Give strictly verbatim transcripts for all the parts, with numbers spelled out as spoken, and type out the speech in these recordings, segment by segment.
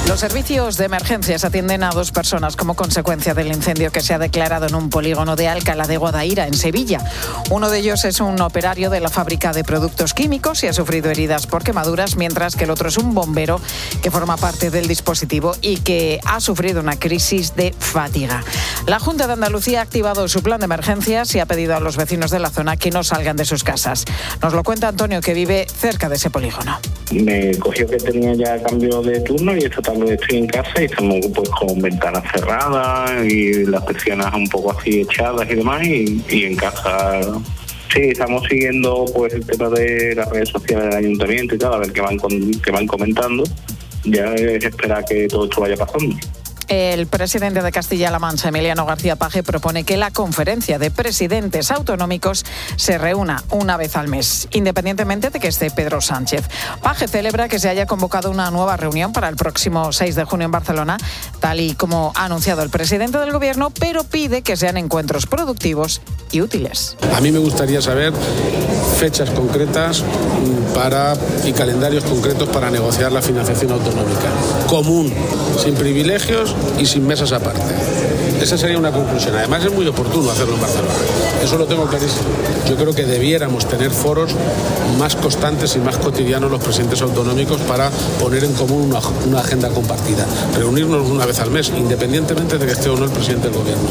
Los servicios de emergencias atienden a dos personas como consecuencia del incendio que se ha declarado en un polígono de Alcalá de Guadaira, en Sevilla. Uno de ellos es un operario de la fábrica de productos químicos y ha sufrido heridas por quemaduras, mientras que el otro es un bombero que forma parte del dispositivo y que ha sufrido una crisis de fatiga. La Junta de Andalucía ha activado su plan de emergencias y ha pedido a los vecinos de la zona que no salgan de sus casas. Nos lo cuenta Antonio, que vive cerca de ese polígono. Me cogió que tenía ya cambio de turno y esta tarde estoy en casa y estamos pues con ventanas cerradas y las persianas un poco así echadas y demás y, y en casa. Sí, estamos siguiendo pues el tema de las redes sociales del ayuntamiento y tal, a ver qué van, con, qué van comentando. Ya es esperar que todo esto vaya pasando. El presidente de Castilla-La Mancha, Emiliano García Paje, propone que la conferencia de presidentes autonómicos se reúna una vez al mes, independientemente de que esté Pedro Sánchez. Paje celebra que se haya convocado una nueva reunión para el próximo seis de junio en Barcelona, tal y como ha anunciado el presidente del gobierno, pero pide que sean encuentros productivos y útiles. A mí me gustaría saber fechas concretas para y calendarios concretos para negociar la financiación autonómica. Común, sin privilegios y sin mesas aparte. Esa sería una conclusión. Además es muy oportuno hacerlo en Barcelona. Eso lo tengo clarísimo. Yo creo que debiéramos tener foros más constantes y más cotidianos los presidentes autonómicos para poner en común una, una agenda compartida. Reunirnos una vez al mes, independientemente de que esté o no el presidente del gobierno.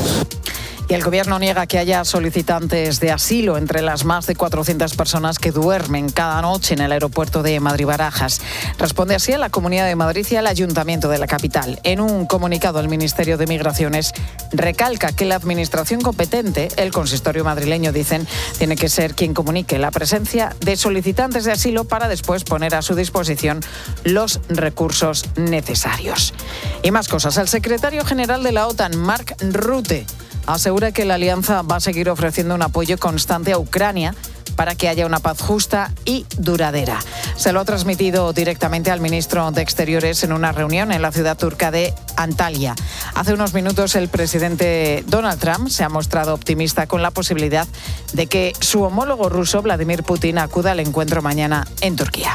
Y el gobierno niega que haya solicitantes de asilo entre las más de cuatrocientas personas que duermen cada noche en el aeropuerto de Madrid-Barajas. Responde así a la Comunidad de Madrid y al Ayuntamiento de la capital. En un comunicado, el Ministerio de Migraciones recalca que la administración competente, el consistorio madrileño, dicen, tiene que ser quien comunique la presencia de solicitantes de asilo para después poner a su disposición los recursos necesarios. Y más cosas. El secretario general de la OTAN, Mark Rutte, asegura que la alianza va a seguir ofreciendo un apoyo constante a Ucrania para que haya una paz justa y duradera. Se lo ha transmitido directamente al ministro de Exteriores en una reunión en la ciudad turca de Antalya. Hace unos minutos el presidente Donald Trump se ha mostrado optimista con la posibilidad de que su homólogo ruso, Vladimir Putin, acuda al encuentro mañana en Turquía.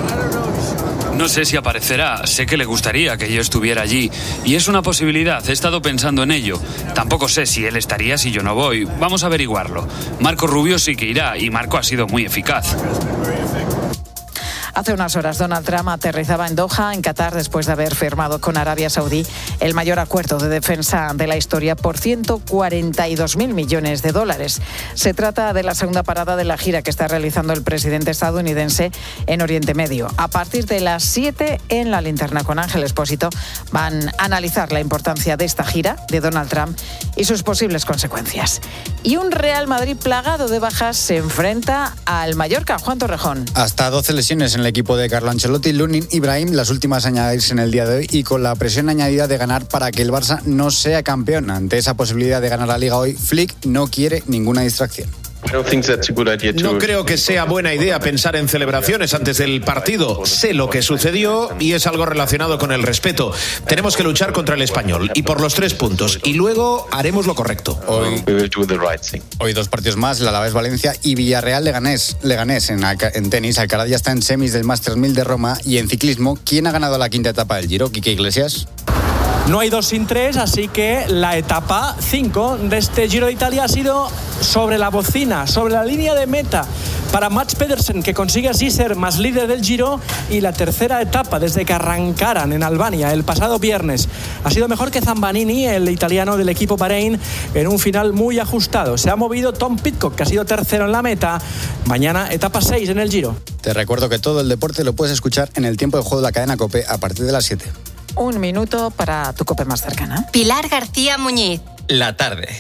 No sé si aparecerá, sé que le gustaría que yo estuviera allí y es una posibilidad, he estado pensando en ello. Tampoco sé si él estaría si yo no voy, vamos a averiguarlo. Marco Rubio sí que irá y Marco ha sido muy eficaz. Hace unas horas Donald Trump aterrizaba en Doha, en Qatar, después de haber firmado con Arabia Saudí el mayor acuerdo de defensa de la historia por ciento cuarenta y dos mil millones de dólares. Se trata de la segunda parada de la gira que está realizando el presidente estadounidense en Oriente Medio. A partir de las siete en La Linterna con Ángel Expósito van a analizar la importancia de esta gira de Donald Trump y sus posibles consecuencias. Y un Real Madrid plagado de bajas se enfrenta al Mallorca. Juan Torrejón. Hasta doce lesiones en el equipo de Carlo Ancelotti, Lunin y Brahim, las últimas a añadirse en el día de hoy y con la presión añadida de ganar para que el Barça no sea campeón. Ante esa posibilidad de ganar la Liga hoy, Flick no quiere ninguna distracción. No creo que sea buena idea pensar en celebraciones antes del partido. Sé lo que sucedió y es algo relacionado con el respeto. Tenemos que luchar contra el Español y por los tres puntos y luego haremos lo correcto. Hoy, hoy dos partidos más, el Alavés Valencia y Villarreal Leganés. Leganés en, en tenis, Alcaraz ya está en semis del Masters mil de Roma y en ciclismo, ¿quién ha ganado la quinta etapa del Giro? Quique Iglesias. No hay dos sin tres, así que la etapa cinco de este Giro de Italia ha sido sobre la bocina, sobre la línea de meta para Mats Pedersen, que consigue así ser más líder del Giro, y la tercera etapa desde que arrancaran en Albania el pasado viernes. Ha sido mejor que Zambanini, el italiano del equipo Bahrein, en un final muy ajustado. Se ha movido Tom Pidcock, que ha sido tercero en la meta. Mañana etapa seis en el Giro. Te recuerdo que todo el deporte lo puedes escuchar en el tiempo de juego de la cadena COPE a partir de las siete. Un minuto para tu COPE más cercana. Pilar García Muñiz. La tarde.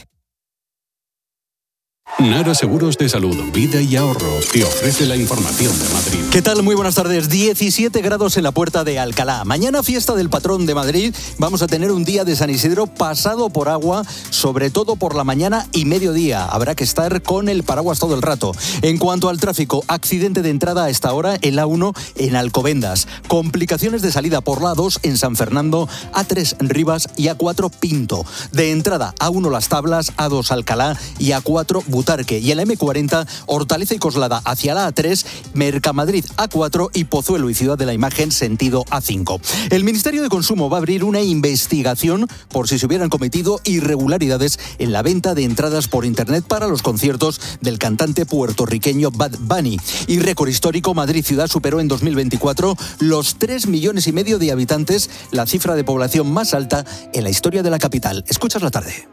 Nara Seguros de Salud, Vida y Ahorro te ofrece la información de Madrid. ¿Qué tal? Muy buenas tardes. diecisiete grados en la Puerta de Alcalá. Mañana fiesta del patrón de Madrid. Vamos a tener un día de San Isidro pasado por agua, sobre todo por la mañana y mediodía. Habrá que estar con el paraguas todo el rato. En cuanto al tráfico, accidente de entrada a esta hora en la uno en Alcobendas. Complicaciones de salida por la dos en San Fernando, A tres Rivas y A cuatro Pinto. De entrada A uno Las Tablas, A dos Alcalá y A cuatro Butarque, y en la eme cuarenta, Hortaleza y Coslada hacia la a tres, Mercamadrid a cuatro y Pozuelo y Ciudad de la Imagen sentido a cinco. El Ministerio de Consumo va a abrir una investigación por si se hubieran cometido irregularidades en la venta de entradas por internet para los conciertos del cantante puertorriqueño Bad Bunny. Y récord histórico, Madrid ciudad superó en dos mil veinticuatro los tres millones y medio de habitantes, la cifra de población más alta en la historia de la capital. Escuchas la tarde.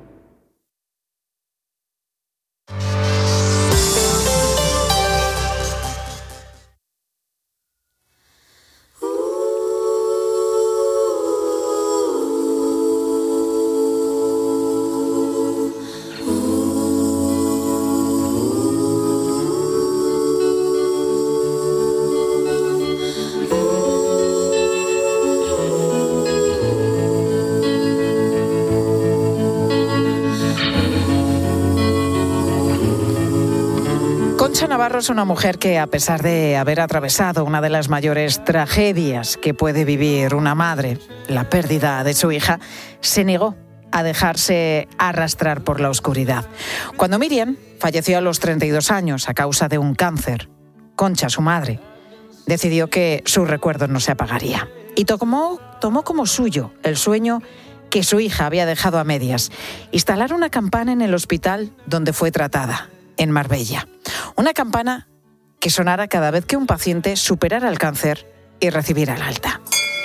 Concha Navarro es una mujer que, a pesar de haber atravesado una de las mayores tragedias que puede vivir una madre, la pérdida de su hija, se negó a dejarse arrastrar por la oscuridad. Cuando Miriam falleció a los treinta y dos años a causa de un cáncer, Concha, su madre, decidió que su recuerdo no se apagaría. Y tomó, tomó como suyo el sueño que su hija había dejado a medias: instalar una campana en el hospital donde fue tratada, en Marbella. Una campana que sonara cada vez que un paciente superara el cáncer y recibiera el alta.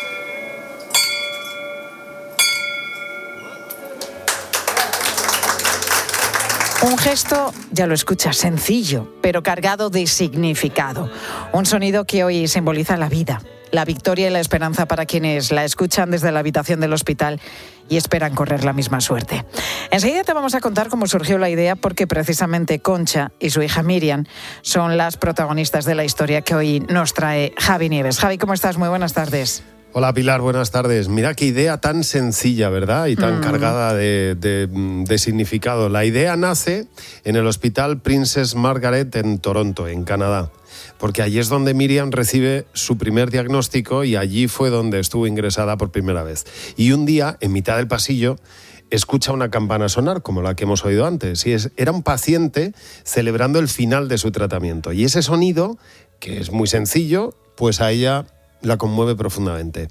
Un gesto, ya lo escuchas, sencillo, pero cargado de significado. Un sonido que hoy simboliza la vida, la victoria y la esperanza para quienes la escuchan desde la habitación del hospital y esperan correr la misma suerte. Enseguida te vamos a contar cómo surgió la idea, porque precisamente Concha y su hija Miriam son las protagonistas de la historia que hoy nos trae Javi Nieves. Javi, ¿cómo estás? Muy buenas tardes. Hola Pilar, buenas tardes. Mira qué idea tan sencilla, ¿verdad? Y tan mm. cargada de, de, de significado. La idea nace en el Hospital Princess Margaret en Toronto, en Canadá, porque allí es donde Miriam recibe su primer diagnóstico y allí fue donde estuvo ingresada por primera vez. Y un día, en mitad del pasillo, escucha una campana sonar, como la que hemos oído antes. Y es, era un paciente celebrando el final de su tratamiento. Y ese sonido, que es muy sencillo, pues a ella la conmueve profundamente.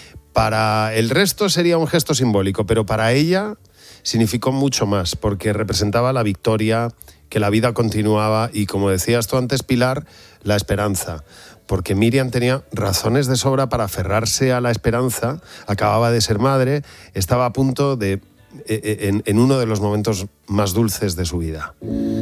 Para el resto sería un gesto simbólico, pero para ella significó mucho más, porque representaba la victoria, que la vida continuaba y, como decías tú antes, Pilar, la esperanza. Porque Miriam tenía razones de sobra para aferrarse a la esperanza, acababa de ser madre, estaba a punto de, en, en uno de los momentos más dulces de su vida.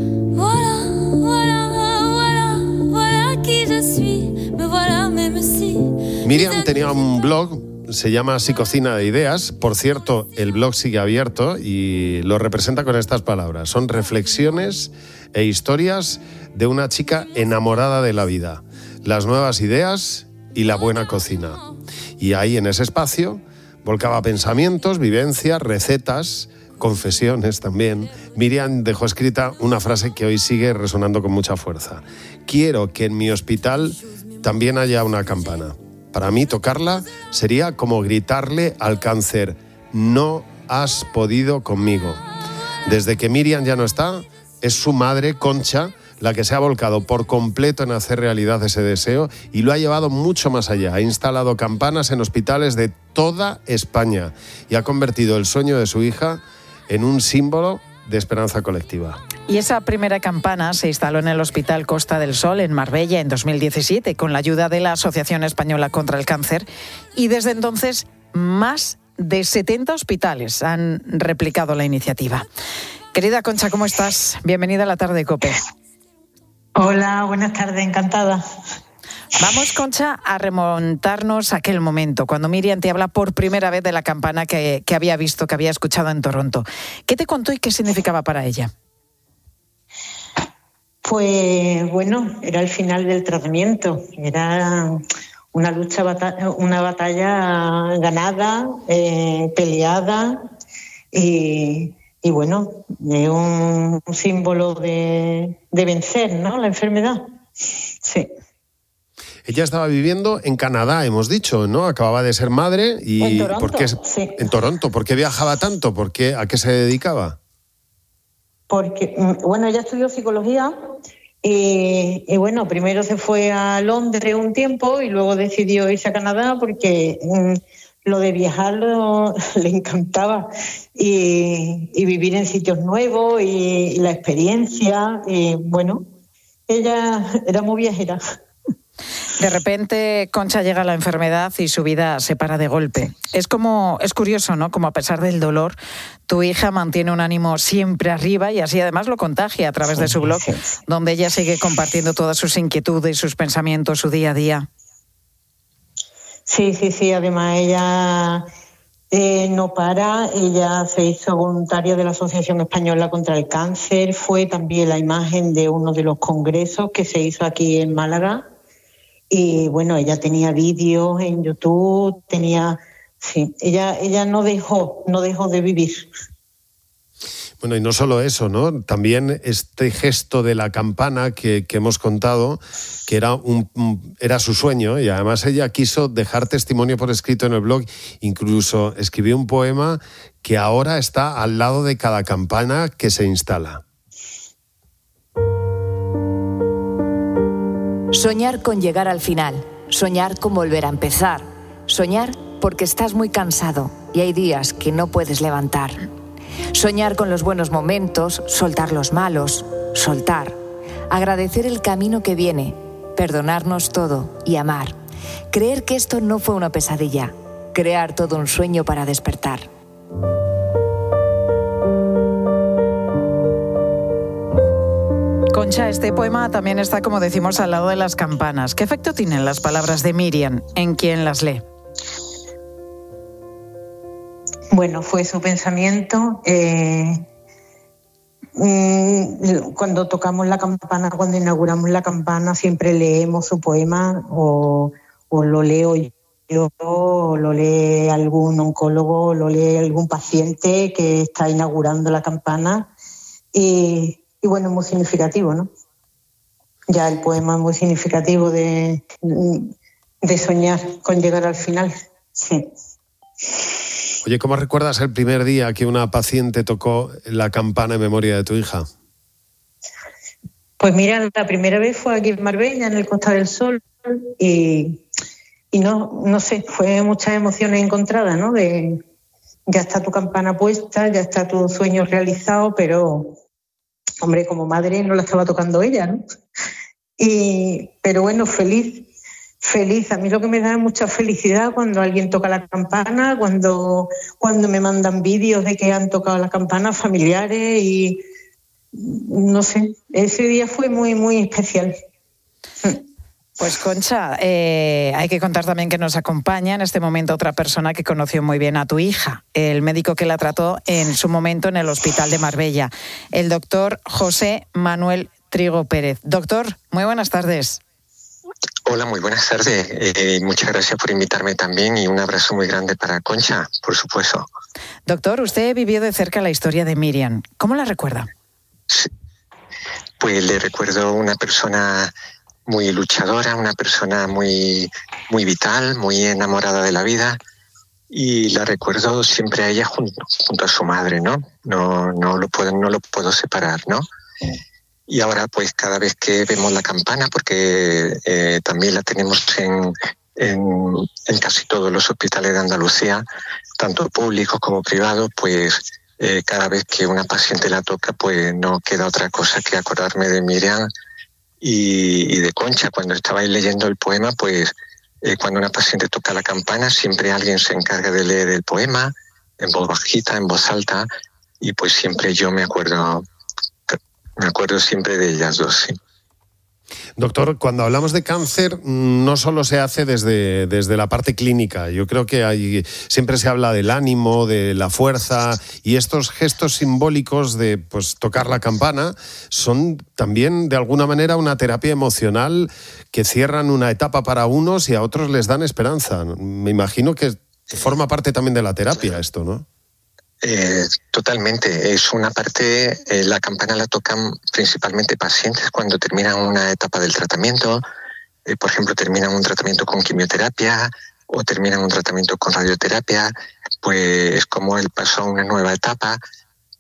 Voilà, voilà, voilà, voilà qui je suis, me voilà même si... Miriam tenía un blog, se llama Así Cocina de Ideas. Por cierto, el blog sigue abierto y lo representa con estas palabras. Son reflexiones e historias de una chica enamorada de la vida, las nuevas ideas y la buena cocina. Y ahí, en ese espacio, volcaba pensamientos, vivencias, recetas, confesiones también. Miriam dejó escrita una frase que hoy sigue resonando con mucha fuerza. Quiero que en mi hospital también haya una campana. Para mí, tocarla sería como gritarle al cáncer: no has podido conmigo. Desde que Miriam ya no está, es su madre, Concha, la que se ha volcado por completo en hacer realidad ese deseo y lo ha llevado mucho más allá. Ha instalado campanas en hospitales de toda España y ha convertido el sueño de su hija en un símbolo de esperanza colectiva. Y esa primera campana se instaló en el Hospital Costa del Sol, en Marbella, en dos mil diecisiete, con la ayuda de la Asociación Española contra el Cáncer. Y desde entonces, más de setenta hospitales han replicado la iniciativa. Querida Concha, ¿cómo estás? Bienvenida a la tarde de COPE. Hola, buenas tardes, encantada. Vamos, Concha, a remontarnos a aquel momento, cuando Miriam te habla por primera vez de la campana que, que había visto, que había escuchado en Toronto. ¿Qué te contó y qué significaba para ella? Pues bueno, era el final del tratamiento, era una lucha, una batalla ganada, eh, peleada y, y bueno, es un, un símbolo de, de vencer, ¿no?, la enfermedad. Sí. Ella estaba viviendo en Canadá, hemos dicho, ¿no? Acababa de ser madre y en Toronto, ¿por qué, sí. En Toronto, ¿por qué viajaba tanto? ¿Por qué, a qué se dedicaba? porque, bueno, ella estudió psicología y, y bueno, primero se fue a Londres un tiempo y luego decidió irse a Canadá porque mm, lo de viajar lo, le encantaba y, y vivir en sitios nuevos y, y la experiencia, y bueno, ella era muy viajera. De repente, Concha, llega la enfermedad y su vida se para de golpe. Es como, es curioso, ¿no? Como a pesar del dolor, tu hija mantiene un ánimo siempre arriba y así además lo contagia a través de su blog, donde ella sigue compartiendo todas sus inquietudes, sus pensamientos, su día a día. Sí, sí, sí. Además, ella eh, no para. Ella se hizo voluntaria de la Asociación Española contra el Cáncer. Fue también la imagen de uno de los congresos que se hizo aquí en Málaga. Y bueno, ella tenía vídeos en YouTube, tenía, sí, ella, ella no dejó, no dejó de vivir. Bueno, y no solo eso, ¿no? También este gesto de la campana que, que hemos contado, que era, un, era su sueño, y además ella quiso dejar testimonio por escrito en el blog, incluso escribió un poema que ahora está al lado de cada campana que se instala. Soñar con llegar al final, soñar con volver a empezar, soñar porque estás muy cansado y hay días que no puedes levantar. Soñar con los buenos momentos, soltar los malos, soltar, agradecer el camino que viene, perdonarnos todo y amar. Creer que esto no fue una pesadilla, crear todo un sueño para despertar. Concha, este poema también está, como decimos, al lado de las campanas. ¿Qué efecto tienen las palabras de Miriam en quien las lee? Bueno, fue su pensamiento. Eh, cuando tocamos la campana, cuando inauguramos la campana, siempre leemos su poema o, o lo leo yo, o lo lee algún oncólogo, o lo lee algún paciente que está inaugurando la campana. Y Y bueno, muy significativo, ¿no? Ya el poema es muy significativo de, de soñar con llegar al final. Sí. Oye, ¿cómo recuerdas el primer día que una paciente tocó la campana en memoria de tu hija? Pues mira, la primera vez fue aquí en Marbella, en el Costa del Sol, y, y no, no sé, fue muchas emociones encontradas, ¿no? De ya está tu campana puesta, ya está tu sueño realizado, pero hombre, como madre no la estaba tocando ella, ¿no? Y, pero bueno, feliz, feliz. A mí lo que me da es mucha felicidad cuando alguien toca la campana, cuando, cuando me mandan vídeos de que han tocado la campana familiares y no sé, ese día fue muy, muy especial. Pues Concha, eh, hay que contar también que nos acompaña en este momento otra persona que conoció muy bien a tu hija, el médico que la trató en su momento en el Hospital de Marbella, el doctor José Manuel Trigo Pérez. Doctor, muy buenas tardes. Hola, muy buenas tardes. Eh, muchas gracias por invitarme también y un abrazo muy grande para Concha, por supuesto. Doctor, usted vivió de cerca la historia de Miriam. ¿Cómo la recuerda? Sí. Pues le recuerdo una persona muy luchadora, una persona muy, muy vital, muy enamorada de la vida, y la recuerdo siempre a ella junto, junto a su madre, ¿no? No, no lo puedo, no lo puedo separar, ¿no? Y ahora, pues, cada vez que vemos la campana, porque eh, también la tenemos en, en, en casi todos los hospitales de Andalucía, tanto públicos como privados, pues eh, cada vez que una paciente la toca, pues no queda otra cosa que acordarme de Miriam y, y de Concha. Cuando estabais leyendo el poema, pues eh, cuando una paciente toca la campana, siempre alguien se encarga de leer el poema en voz bajita, en voz alta, y pues siempre yo me acuerdo, me acuerdo siempre de ellas dos, sí. Doctor, cuando hablamos de cáncer no solo se hace desde, desde la parte clínica. Yo creo que hay, siempre se habla del ánimo, de la fuerza, y estos gestos simbólicos de pues, tocar la campana son también de alguna manera una terapia emocional que cierran una etapa para unos y a otros les dan esperanza. Me imagino que forma parte también de la terapia esto, ¿no? Eh, totalmente, es una parte, eh, la campana la tocan principalmente pacientes cuando terminan una etapa del tratamiento, eh, por ejemplo, terminan un tratamiento con quimioterapia o terminan un tratamiento con radioterapia, pues es como el paso a una nueva etapa,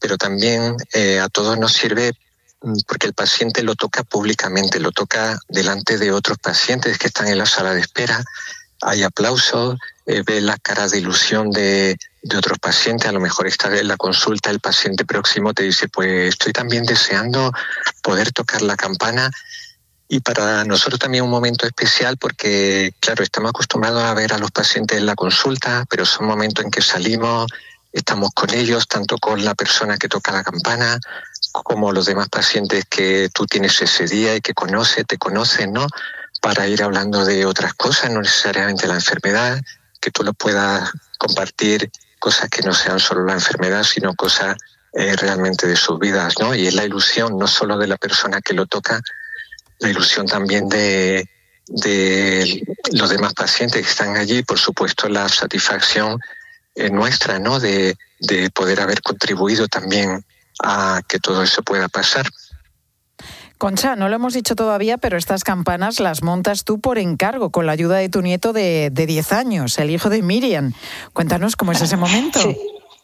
pero también eh, a todos nos sirve porque el paciente lo toca públicamente, lo toca delante de otros pacientes que están en la sala de espera, hay aplausos, eh, ve las caras de ilusión de, de otros pacientes, a lo mejor está en la consulta, el paciente próximo te dice, pues estoy también deseando poder tocar la campana. Y para nosotros también un momento especial porque, claro, estamos acostumbrados a ver a los pacientes en la consulta, pero son momentos en que salimos, estamos con ellos, tanto con la persona que toca la campana, como los demás pacientes que tú tienes ese día y que conoce, te conocen, ¿no? Para ir hablando de otras cosas, no necesariamente la enfermedad, que tú lo puedas compartir, cosas que no sean solo la enfermedad, sino cosas eh, realmente de sus vidas, ¿no? Y es la ilusión no solo de la persona que lo toca, la ilusión también de, de los demás pacientes que están allí, por supuesto la satisfacción eh, nuestra, ¿no? De, de poder haber contribuido también a que todo eso pueda pasar. Concha, no lo hemos dicho todavía, pero estas campanas las montas tú por encargo, con la ayuda de tu nieto de, de diez años, el hijo de Miriam. Cuéntanos cómo es ese momento. Sí.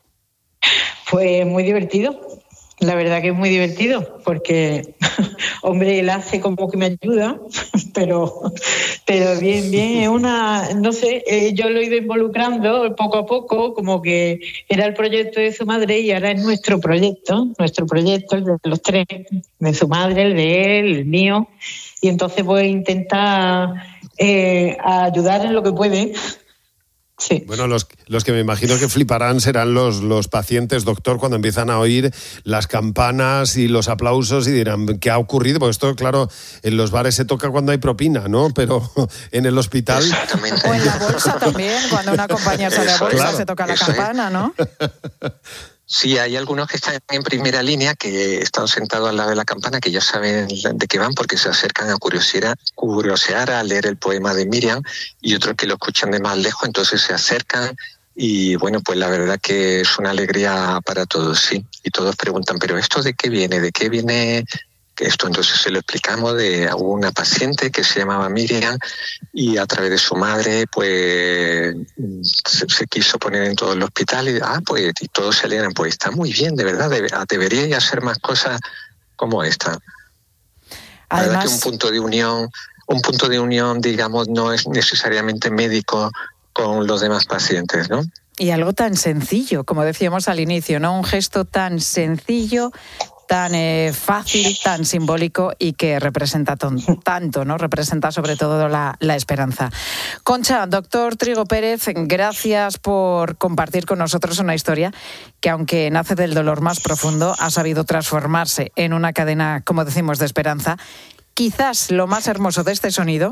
Pues muy divertido. La verdad que es muy divertido, porque, hombre, él hace como que me ayuda, pero, pero bien, bien, es una, no sé, eh, yo lo he ido involucrando poco a poco, como que era el proyecto de su madre y ahora es nuestro proyecto, nuestro proyecto, el de los tres, de su madre, el de él, el mío, y entonces voy a intentar eh, a ayudar en lo que puede. Sí. Bueno, los, los que me imagino que fliparán serán los, los pacientes, doctor, cuando empiezan a oír las campanas y los aplausos y dirán, ¿qué ha ocurrido? Porque esto, claro, en los bares se toca cuando hay propina, ¿no? Pero en el hospital... O en la bolsa también, cuando una compañía sale a bolsa, claro, se toca la campana, ¿no? Sí, hay algunos que están en primera línea, que están sentados al lado de la campana, que ya saben de qué van porque se acercan a curiosear, curiosear a leer el poema de Miriam, y otros que lo escuchan de más lejos, entonces se acercan y bueno, pues la verdad que es una alegría para todos, sí. Y todos preguntan, ¿pero esto de qué viene? ¿De qué viene esto? Entonces se lo explicamos de una paciente que se llamaba Miriam y a través de su madre pues se, se quiso poner en todo el hospital y ah pues y todos se alegran, pues está muy bien, de verdad, debe, deberíais hacer más cosas como esta. La verdad que un punto de unión, un punto de unión, digamos, no es necesariamente médico con los demás pacientes, ¿no? Y algo tan sencillo, como decíamos al inicio, ¿no? Un gesto tan sencillo, tan eh, fácil, tan simbólico y que representa ton, tanto, ¿no? Representa sobre todo la, la esperanza. Concha, doctor Trigo Pérez, gracias por compartir con nosotros una historia que, aunque nace del dolor más profundo, ha sabido transformarse en una cadena, como decimos, de esperanza. Quizás lo más hermoso de este sonido,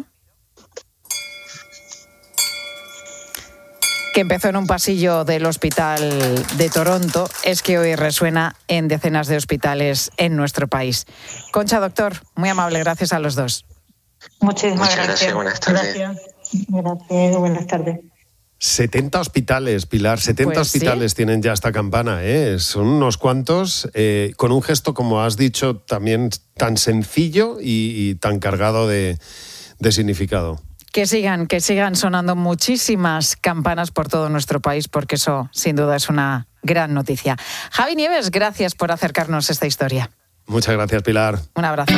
que empezó en un pasillo del hospital de Toronto, es que hoy resuena en decenas de hospitales en nuestro país. Concha, doctor, muy amable, gracias a los dos. Muchísimas Muchas gracias. gracias, buenas tardes. Gracias, gracias, buenas tardes. setenta hospitales, Pilar, setenta Pues hospitales sí. tienen ya esta campana, ¿eh? Son unos cuantos, eh, con un gesto, como has dicho, también tan sencillo y, y tan cargado de, de significado. Que sigan, que sigan sonando muchísimas campanas por todo nuestro país, porque eso, sin duda, es una gran noticia. Javi Nieves, gracias por acercarnos esta historia. Muchas gracias, Pilar. Un abrazo.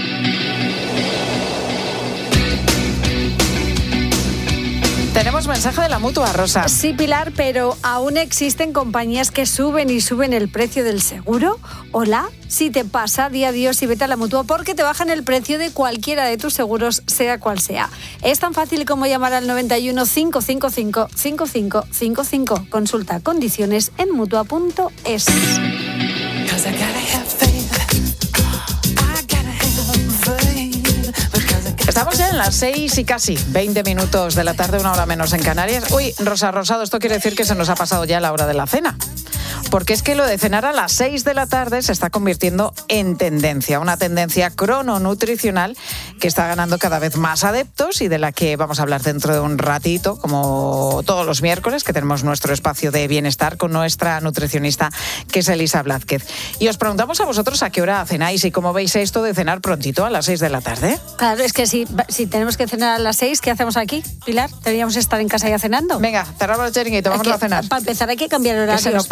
Tenemos mensaje de la Mutua, Rosa. Sí, Pilar, pero ¿aún existen compañías que suben y suben el precio del seguro? Hola, si te pasa, di adiós y vete a la Mutua porque te bajan el precio de cualquiera de tus seguros, sea cual sea. Es tan fácil como llamar al noventa y uno, cinco cinco cinco, cinco cinco cinco cinco. Consulta condiciones en mutua punto es. Estamos ya en las seis y casi veinte minutos de la tarde, una hora menos en Canarias. Uy, Rosa Rosado, esto quiere decir que se nos ha pasado ya la hora de la cena. Porque es que lo de cenar a las seis de la tarde se está convirtiendo en tendencia, una tendencia crononutricional que está ganando cada vez más adeptos y de la que vamos a hablar dentro de un ratito, como todos los miércoles, que tenemos nuestro espacio de bienestar con nuestra nutricionista, que es Elisa Blázquez. Y os preguntamos a vosotros a qué hora cenáis y cómo veis esto de cenar prontito a las seis de la tarde. Claro, es que si, si tenemos que cenar a las seis, ¿qué hacemos aquí, Pilar? ¿Deberíamos estar en casa ya cenando? Venga, cerramos el chiringuito, vamos a cenar. Para empezar hay que cambiar horario. Que se nos pasa la cena.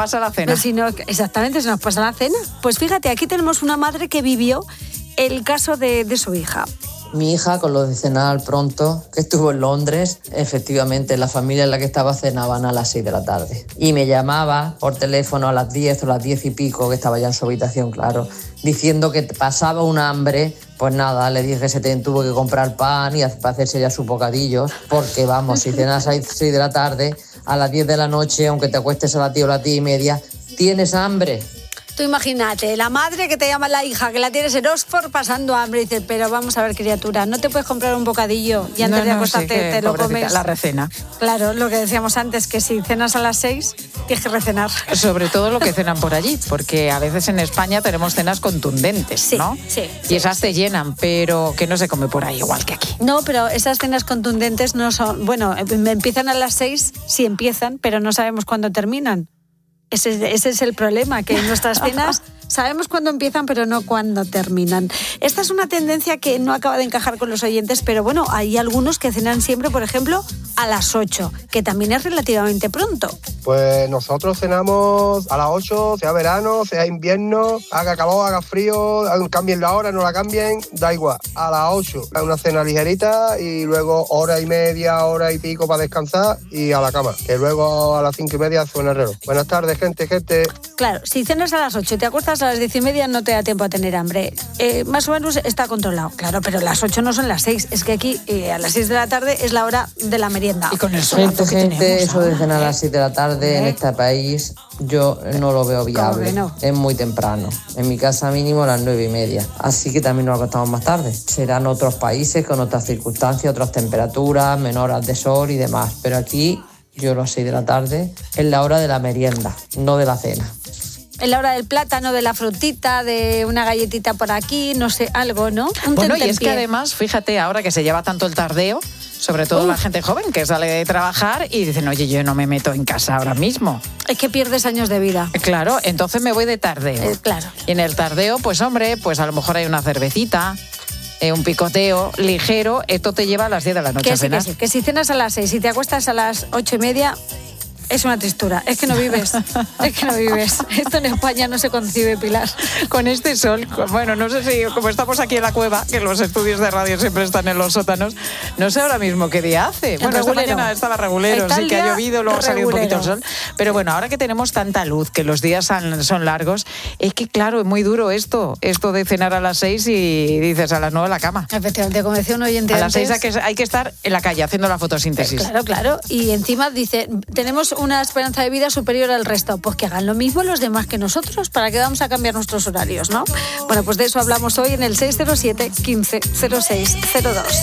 cena. Pues si no, exactamente, se nos pasa la cena. Pues fíjate, aquí tenemos una madre que vivió el caso de, de su hija. Mi hija, con lo de cenar pronto, que estuvo en Londres, efectivamente, la familia en la que estaba cenaban a las seis de la tarde. Y me llamaba por teléfono a las diez o las diez y pico, que estaba ya en su habitación, claro, diciendo que pasaba un hambre. Pues nada, le dije que se te tuvo que comprar pan y para hacerse ya sus bocadillos, porque vamos, si cenas a las seis de la tarde, a las diez de la noche, aunque te acuestes a las diez o las diez y media, ¿tienes hambre? Tú imagínate, la madre que te llama la hija, que la tienes en Oxford pasando hambre, y dices, pero vamos a ver, criatura, ¿no te puedes comprar un bocadillo y antes no, de no, acostarte sí, que, te lo pobrecita, comes? La recena. Claro, lo que decíamos antes, que si cenas a las seis, tienes que recenar. Sobre todo lo que cenan por allí, porque a veces en España tenemos cenas contundentes, sí, ¿no? Sí, y sí, esas sí. te llenan, pero que no se come por ahí igual que aquí. No, pero esas cenas contundentes no son... Bueno, empiezan a las seis, sí empiezan, pero no sabemos cuándo terminan. Ese, ese es el problema, que nuestras cenas sabemos cuándo empiezan, pero no cuándo terminan. Esta es una tendencia que no acaba de encajar con los oyentes, pero bueno, hay algunos que cenan siempre, por ejemplo, a las ocho, que también es relativamente pronto. Pues nosotros cenamos a las ocho, sea verano, sea invierno, haga calor, haga frío, cambien la hora, no la cambien, da igual. A las ocho, una cena ligerita y luego hora y media, hora y pico para descansar y a la cama, que luego a las cinco y media suena el reloj. Buenas tardes, gente, gente. Claro, si cenas a las ocho y te acuestas a las diez y media, no te da tiempo a tener hambre. Eh, más o menos está controlado. Claro, pero las ocho no son las seis. Es que aquí eh, a las seis de la tarde es la hora de la merienda. Y con el Gente, gente, eso de cenar a las siete de la tarde ¿Eh? en este país, yo no lo veo viable. que no? Es muy temprano. En mi casa mínimo a las nueve y media. Así que también nos acostamos más tarde. Serán otros países con otras circunstancias, otras temperaturas, menor horas de sol y demás. Pero aquí, yo a las seis de la tarde, es la hora de la merienda, no de la cena. En la hora del plátano, de la frutita, de una galletita por aquí, no sé, algo, ¿no? Un bueno, y es tentempié. que además, fíjate, ahora que se lleva tanto el tardeo, sobre todo Uf. la gente joven que sale de trabajar y dicen, oye, yo no me meto en casa ahora mismo. Es que pierdes años de vida. Claro, entonces me voy de tardeo. Eh, claro. Y en el tardeo, pues hombre, pues a lo mejor hay una cervecita, eh, un picoteo ligero, esto te lleva a las diez de la noche Que a sí, cenar. que sí, que si cenas a las seis y te acuestas a las ocho y media, es una tristura. Es que no vives. Es que no vives. Esto en España no se concibe, Pilar. Con este sol, bueno, no sé si, como estamos aquí en la cueva, que los estudios de radio siempre están en los sótanos, no sé ahora mismo qué día hace. El Bueno, esta regulero. mañana estaba regulero, Está sí el que ha día llovido, luego ha salido un poquito el regulero. sol. Pero bueno, ahora que tenemos tanta luz, que los días son, son largos, es que claro, es muy duro esto, esto de cenar a las seis y dices a las nueve en la cama. Efectivamente, como decía un oyente A las seis hay antes, que, hay que estar en la calle haciendo la fotosíntesis. Claro, claro. Y encima dice, tenemos una esperanza de vida superior al resto. Pues que hagan lo mismo los demás que nosotros. ¿Para qué vamos a cambiar nuestros horarios, no? Bueno, pues de eso hablamos hoy en el seis cero siete, quince, cero seis cero dos.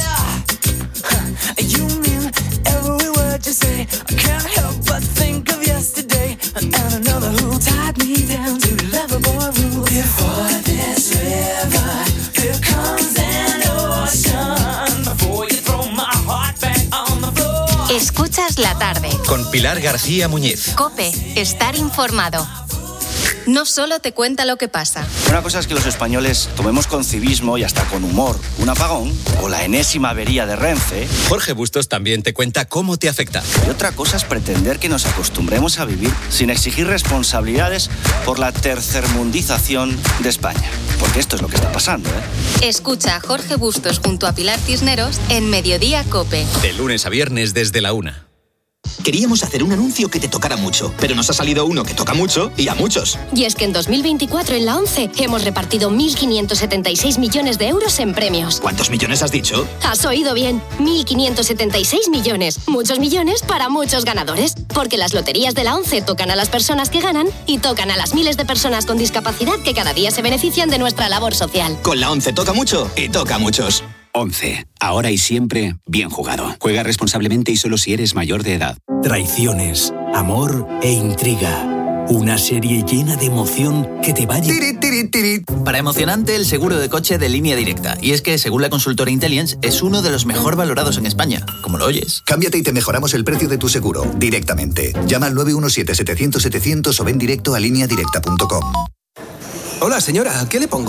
Escuchas la tarde. Con Pilar García Muñiz. COPE. Estar informado. No solo te cuenta lo que pasa. Una cosa es que los españoles tomemos con civismo y hasta con humor un apagón o la enésima avería de Renfe. Jorge Bustos también te cuenta cómo te afecta. Y otra cosa es pretender que nos acostumbremos a vivir sin exigir responsabilidades por la tercermundización de España. Porque esto es lo que está pasando, ¿eh? Escucha a Jorge Bustos junto a Pilar Cisneros en Mediodía COPE. De lunes a viernes desde la una. Queríamos hacer un anuncio que te tocara mucho, pero nos ha salido uno que toca mucho y a muchos. Y es que en dos mil veinticuatro en la ONCE hemos repartido mil quinientos setenta y seis millones de euros en premios. ¿Cuántos millones has dicho? Has oído bien, mil quinientos setenta y seis millones. Muchos millones para muchos ganadores. Porque las loterías de la ONCE tocan a las personas que ganan y tocan a las miles de personas con discapacidad que cada día se benefician de nuestra labor social. Con la ONCE toca mucho y toca a muchos. ONCE. Ahora y siempre, bien jugado. Juega responsablemente y solo si eres mayor de edad. Traiciones, amor e intriga. Una serie llena de emoción que te va a... Tiri, tiri, tiri. Para emocionante, el seguro de coche de Línea Directa. Y es que, según la consultora Intelliance, es uno de los mejor valorados en España. Como lo oyes. Cámbiate y te mejoramos el precio de tu seguro, directamente. Llama al nueve uno siete, setecientos, setecientos o ven directo a línea directa punto com. Hola, señora, ¿qué le pongo?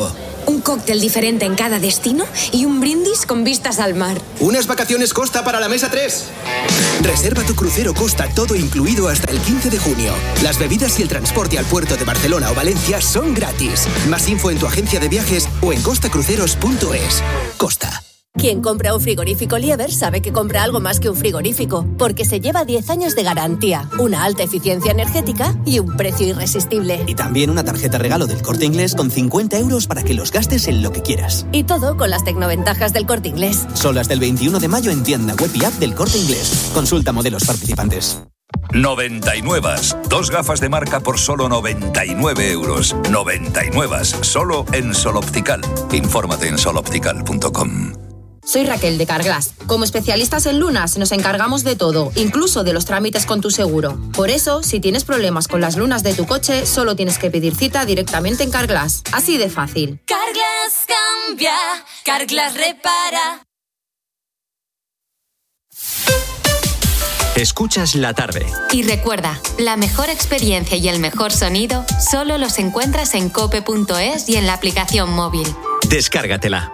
Un cóctel diferente en cada destino y un brindis con vistas al mar. Unas vacaciones Costa para la mesa tres. Reserva tu crucero Costa todo incluido hasta el quince de junio. Las bebidas y el transporte al puerto de Barcelona o Valencia son gratis. Más info en tu agencia de viajes o en costa cruceros punto es. Costa. Quien compra un frigorífico Lieber sabe que compra algo más que un frigorífico, porque se lleva diez años de garantía, una alta eficiencia energética y un precio irresistible. Y también una tarjeta regalo del Corte Inglés con cincuenta euros para que los gastes en lo que quieras. Y todo con las tecnoventajas del Corte Inglés. Solo hasta el veintiuno de mayo en tienda web y app del Corte Inglés. Consulta modelos participantes. noventa y nueve. Dos gafas de marca por solo noventa y nueve euros. noventa y nueve. Solo en Sol Optical. Infórmate en sol optical punto com. Soy Raquel de Carglass. Como especialistas en lunas nos encargamos de todo, incluso de los trámites con tu seguro. Por eso, si tienes problemas con las lunas de tu coche, solo tienes que pedir cita directamente en Carglass. Así de fácil. Carglass cambia, Carglass repara. Escuchas la tarde. Y recuerda, la mejor experiencia y el mejor sonido solo los encuentras en cope punto es y en la aplicación móvil. Descárgatela.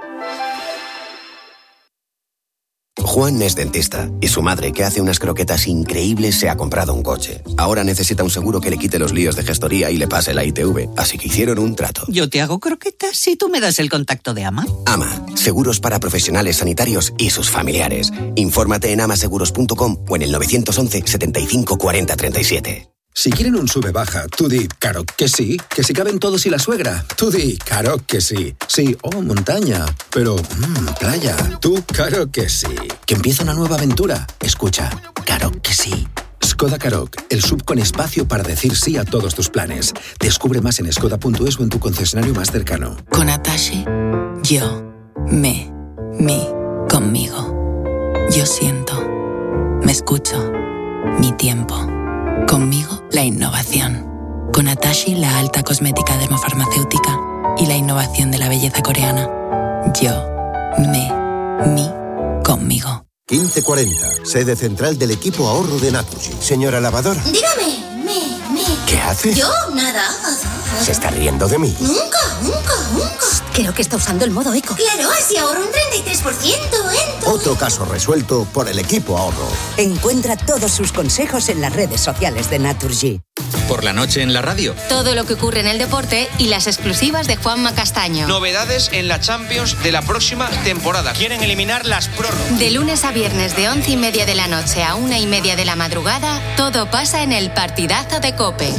Juan es dentista y su madre, que hace unas croquetas increíbles, se ha comprado un coche. Ahora necesita un seguro que le quite los líos de gestoría y le pase la I T V, así que hicieron un trato. Yo te hago croquetas si tú me das el contacto de Ama. Ama, seguros para profesionales sanitarios y sus familiares. Infórmate en amaseguros punto com o en el nueve once setenta y cinco cuarenta treinta y siete. Si quieren un sube-baja, tú di, claro que sí, que si caben todos y la suegra. Tú di, claro que sí. Sí, oh, montaña, pero, mmm, playa. Tú, claro que sí. Que empieza una nueva aventura. Escucha, claro que sí. Skoda Karoq, el sub con espacio para decir sí a todos tus planes. Descubre más en skoda punto es o en tu concesionario más cercano. Con Atashi, yo, me, mi, conmigo. Yo siento, me escucho, mi tiempo. Conmigo, la innovación. Con Atashi, la alta cosmética dermofarmacéutica y la innovación de la belleza coreana. Yo, me, mi, conmigo. quince cuarenta, sede central del equipo ahorro de Naturgy. Señora lavadora. Dígame, me, me. ¿Qué haces? Yo, nada. ¿Se está riendo de mí? Nunca, nunca, nunca. Creo que está usando el modo eco. Claro, así ahorro un treinta y tres por ciento en todo. Otro caso resuelto por el equipo ahorro. Encuentra todos sus consejos en las redes sociales de Naturgy. Por la noche en la radio. Todo lo que ocurre en el deporte y las exclusivas de Juanma Castaño. Novedades en la Champions de la próxima temporada. Quieren eliminar las prórrogas. De lunes a viernes de once y media de la noche a una y media de la madrugada, todo pasa en el partidazo de COPE.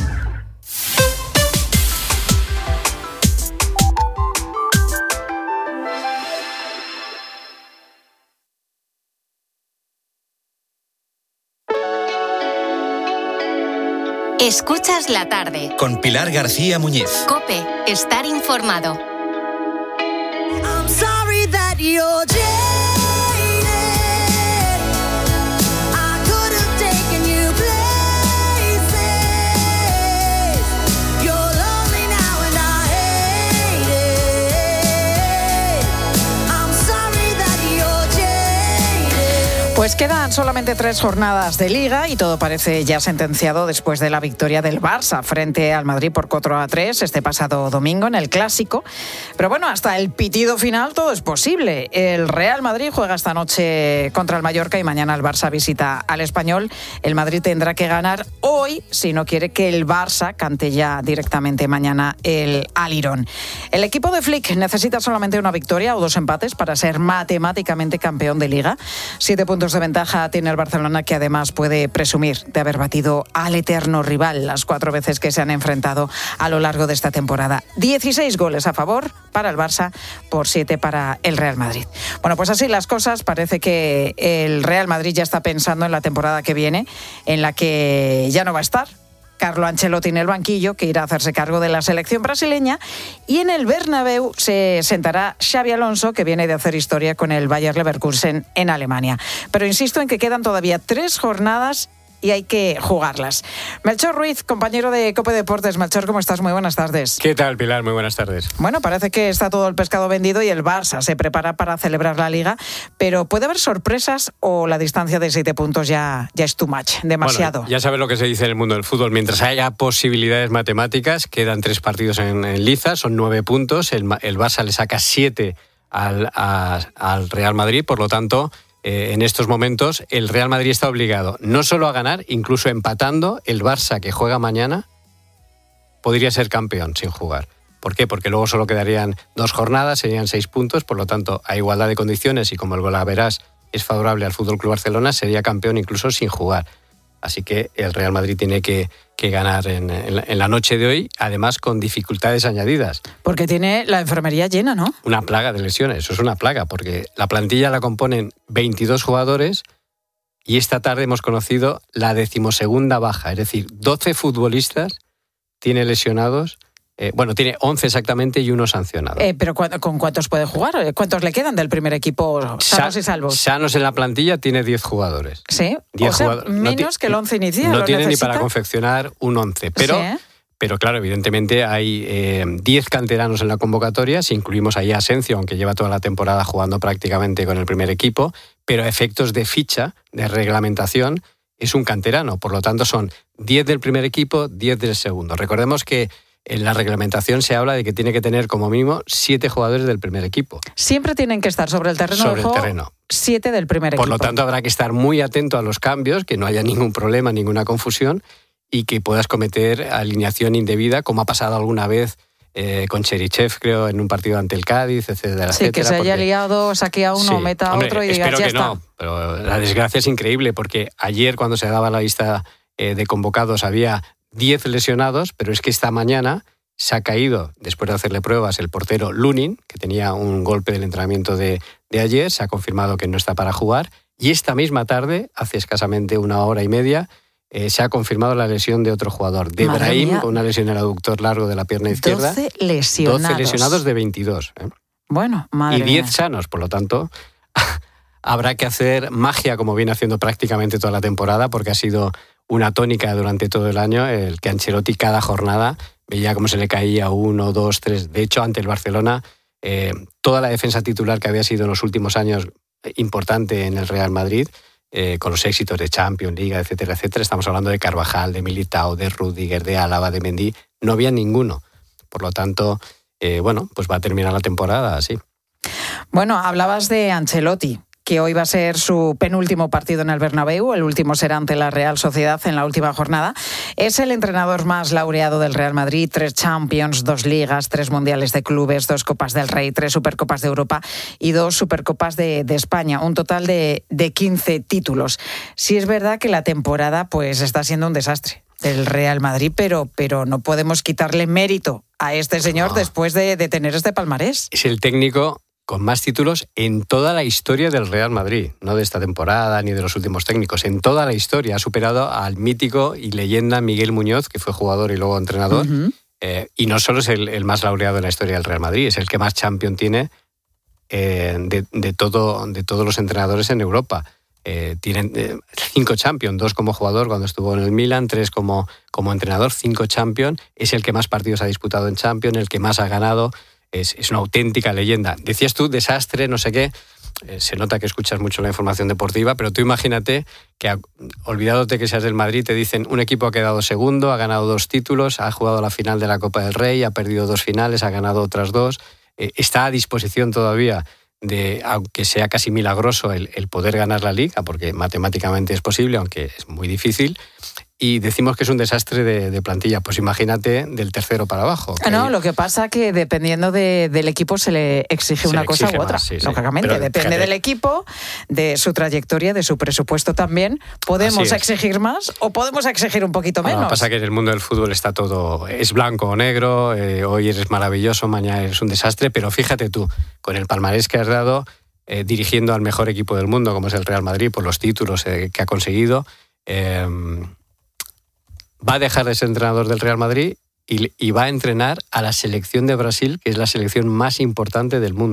Escuchas la tarde. Con Pilar García Muñiz. COPE, estar informado. I'm sorry that you're jaded. I could have taken you places. You're lonely now and I hate it. I'm sorry that you're jaded. Pues quedan solamente tres jornadas de Liga y todo parece ya sentenciado después de la victoria del Barça frente al Madrid por cuatro a tres este pasado domingo en el Clásico. Pero bueno, hasta el pitido final todo es posible. El Real Madrid juega esta noche contra el Mallorca y mañana el Barça visita al Español. El Madrid tendrá que ganar hoy si no quiere que el Barça cante ya directamente mañana el Alirón. El equipo de Flick necesita solamente una victoria o dos empates para ser matemáticamente campeón de Liga. Siete puntos de ventaja tiene el Barcelona, que además puede presumir de haber batido al eterno rival las cuatro veces que se han enfrentado a lo largo de esta temporada. dieciséis goles a favor para el Barça por siete para el Real Madrid. Bueno, pues así las cosas. Parece que el Real Madrid ya está pensando en la temporada que viene, en la que ya no va a estar Carlo Ancelotti en el banquillo, que irá a hacerse cargo de la selección brasileña, y en el Bernabéu se sentará Xabi Alonso, que viene de hacer historia con el Bayer Leverkusen en Alemania. Pero insisto en que quedan todavía tres jornadas y hay que jugarlas. Melchor Ruiz, compañero de COPE Deportes. Melchor, ¿cómo estás? Muy buenas tardes. ¿Qué tal, Pilar? Muy buenas tardes. Bueno, parece que está todo el pescado vendido y el Barça se prepara para celebrar la Liga, pero ¿puede haber sorpresas o la distancia de siete puntos ya, ya es too much, demasiado? Bueno, ya sabes lo que se dice en el mundo del fútbol. Mientras haya posibilidades matemáticas, quedan tres partidos en, en liza, son nueve puntos. El, el Barça le saca siete al, a, al Real Madrid, por lo tanto, eh, en estos momentos el Real Madrid está obligado no solo a ganar, incluso empatando, el Barça que juega mañana podría ser campeón sin jugar. ¿Por qué? Porque luego solo quedarían dos jornadas, serían seis puntos, por lo tanto, a igualdad de condiciones y como el golaverás es favorable al F C Barcelona, sería campeón incluso sin jugar. Así que el Real Madrid tiene que, que ganar en, en, la, en la noche de hoy, además con dificultades añadidas. Porque tiene la enfermería llena, ¿no? Una plaga de lesiones, eso es una plaga, porque la plantilla la componen veintidós jugadores y esta tarde hemos conocido la decimosegunda baja, es decir, doce futbolistas tiene lesionados. Eh, bueno, tiene once exactamente y uno sancionado. Eh, ¿Pero cu- con cuántos puede jugar? ¿Cuántos le quedan del primer equipo sanos Sa- y salvos? Sanos en la plantilla tiene diez jugadores. Sí, diez o sea, jugadores. menos no ti- que el once inicial. No ¿lo tiene necesita? ni para confeccionar un once, pero, Sí. pero claro, evidentemente hay eh, diez canteranos en la convocatoria, si incluimos ahí a Asensio, aunque lleva toda la temporada jugando prácticamente con el primer equipo, pero a efectos de ficha, de reglamentación, es un canterano, por lo tanto son diez del primer equipo, diez del segundo. Recordemos que en la reglamentación se habla de que tiene que tener como mínimo siete jugadores del primer equipo. Siempre tienen que estar sobre el terreno Sobre de el juego terreno. siete del primer Por equipo. lo tanto, habrá que estar muy atento a los cambios, que no haya ningún problema, ninguna confusión y que puedas cometer alineación indebida, como ha pasado alguna vez eh, con Cherichev, creo, en un partido ante el Cádiz, etcétera, Sí, etcétera. que se haya porque... liado, saque a uno, Sí. meta a Hombre, otro y digas, espero ya que está. no, pero la desgracia es increíble, porque ayer cuando se daba la lista eh, de convocados había diez lesionados, pero es que esta mañana se ha caído, después de hacerle pruebas, el portero Lunin, que tenía un golpe del entrenamiento de, de ayer, se ha confirmado que no está para jugar, y esta misma tarde, hace escasamente una hora y media, eh, se ha confirmado la lesión de otro jugador, de Madre Brahim, mía. con una lesión en el aductor largo de la pierna izquierda. doce lesionados. doce lesionados de veintidós. ¿eh? Bueno, madre Y diez mía. sanos, por lo tanto, habrá que hacer magia como viene haciendo prácticamente toda la temporada, porque ha sido una tónica durante todo el año, el que Ancelotti cada jornada veía cómo se le caía uno, dos, tres. De hecho, ante el Barcelona, eh, toda la defensa titular que había sido en los últimos años importante en el Real Madrid, eh, con los éxitos de Champions, Liga, etcétera, etcétera, estamos hablando de Carvajal, de Militao, de Rüdiger, de Álava, de Mendy, no había ninguno. Por lo tanto, eh, bueno, pues va a terminar la temporada así. Bueno, hablabas de Ancelotti, que hoy va a ser su penúltimo partido en el Bernabéu, el último será ante la Real Sociedad en la última jornada. Es el entrenador más laureado del Real Madrid, tres Champions, dos Ligas, tres Mundiales de Clubes, dos Copas del Rey, tres Supercopas de Europa y dos Supercopas de, de España, un total de, de quince títulos. Sí es verdad que la temporada pues está siendo un desastre del Real Madrid, pero, pero no podemos quitarle mérito a este señor No. después de, de tener este palmarés. Es el técnico con más títulos en toda la historia del Real Madrid, no de esta temporada ni de los últimos técnicos, en toda la historia. Ha superado al mítico y leyenda Miguel Muñoz, que fue jugador y luego entrenador, uh-huh. eh, y no solo es el, el más laureado en la historia del Real Madrid, es el que más Champions tiene eh, de, de, todo, de todos los entrenadores en Europa. Eh, tienen eh, cinco Champions, dos como jugador cuando estuvo en el Milan, tres como, como entrenador, cinco Champions, es el que más partidos ha disputado en Champions, el que más ha ganado. Es, es una auténtica leyenda. Decías tú, desastre, no sé qué. Eh, se nota que escuchas mucho la información deportiva, pero tú imagínate que, olvidándote que seas del Madrid, te dicen un equipo ha quedado segundo, ha ganado dos títulos, ha jugado la final de la Copa del Rey, ha perdido dos finales, ha ganado otras dos. Eh, está a disposición todavía de, aunque sea casi milagroso, el, el poder ganar la Liga, porque matemáticamente es posible, aunque es muy difícil. Y decimos que es un desastre de, de plantilla. Pues imagínate del tercero para abajo. No, hay... lo que pasa que dependiendo de, del equipo se le exige se una le cosa exige u otra. Más, sí, sí. Lógicamente, Pero, depende fíjate. del equipo, de su trayectoria, de su presupuesto también. Podemos exigir más o podemos exigir un poquito menos. Lo que pasa es que en el mundo del fútbol está todo, es blanco o negro, eh, hoy eres maravilloso, mañana eres un desastre, pero fíjate tú, con el palmarés que has dado, eh, dirigiendo al mejor equipo del mundo, como es el Real Madrid, por los títulos eh, que ha conseguido, eh, va a dejar de ser entrenador del Real Madrid y, y va a entrenar a la selección de Brasil, que es la selección más importante del mundo.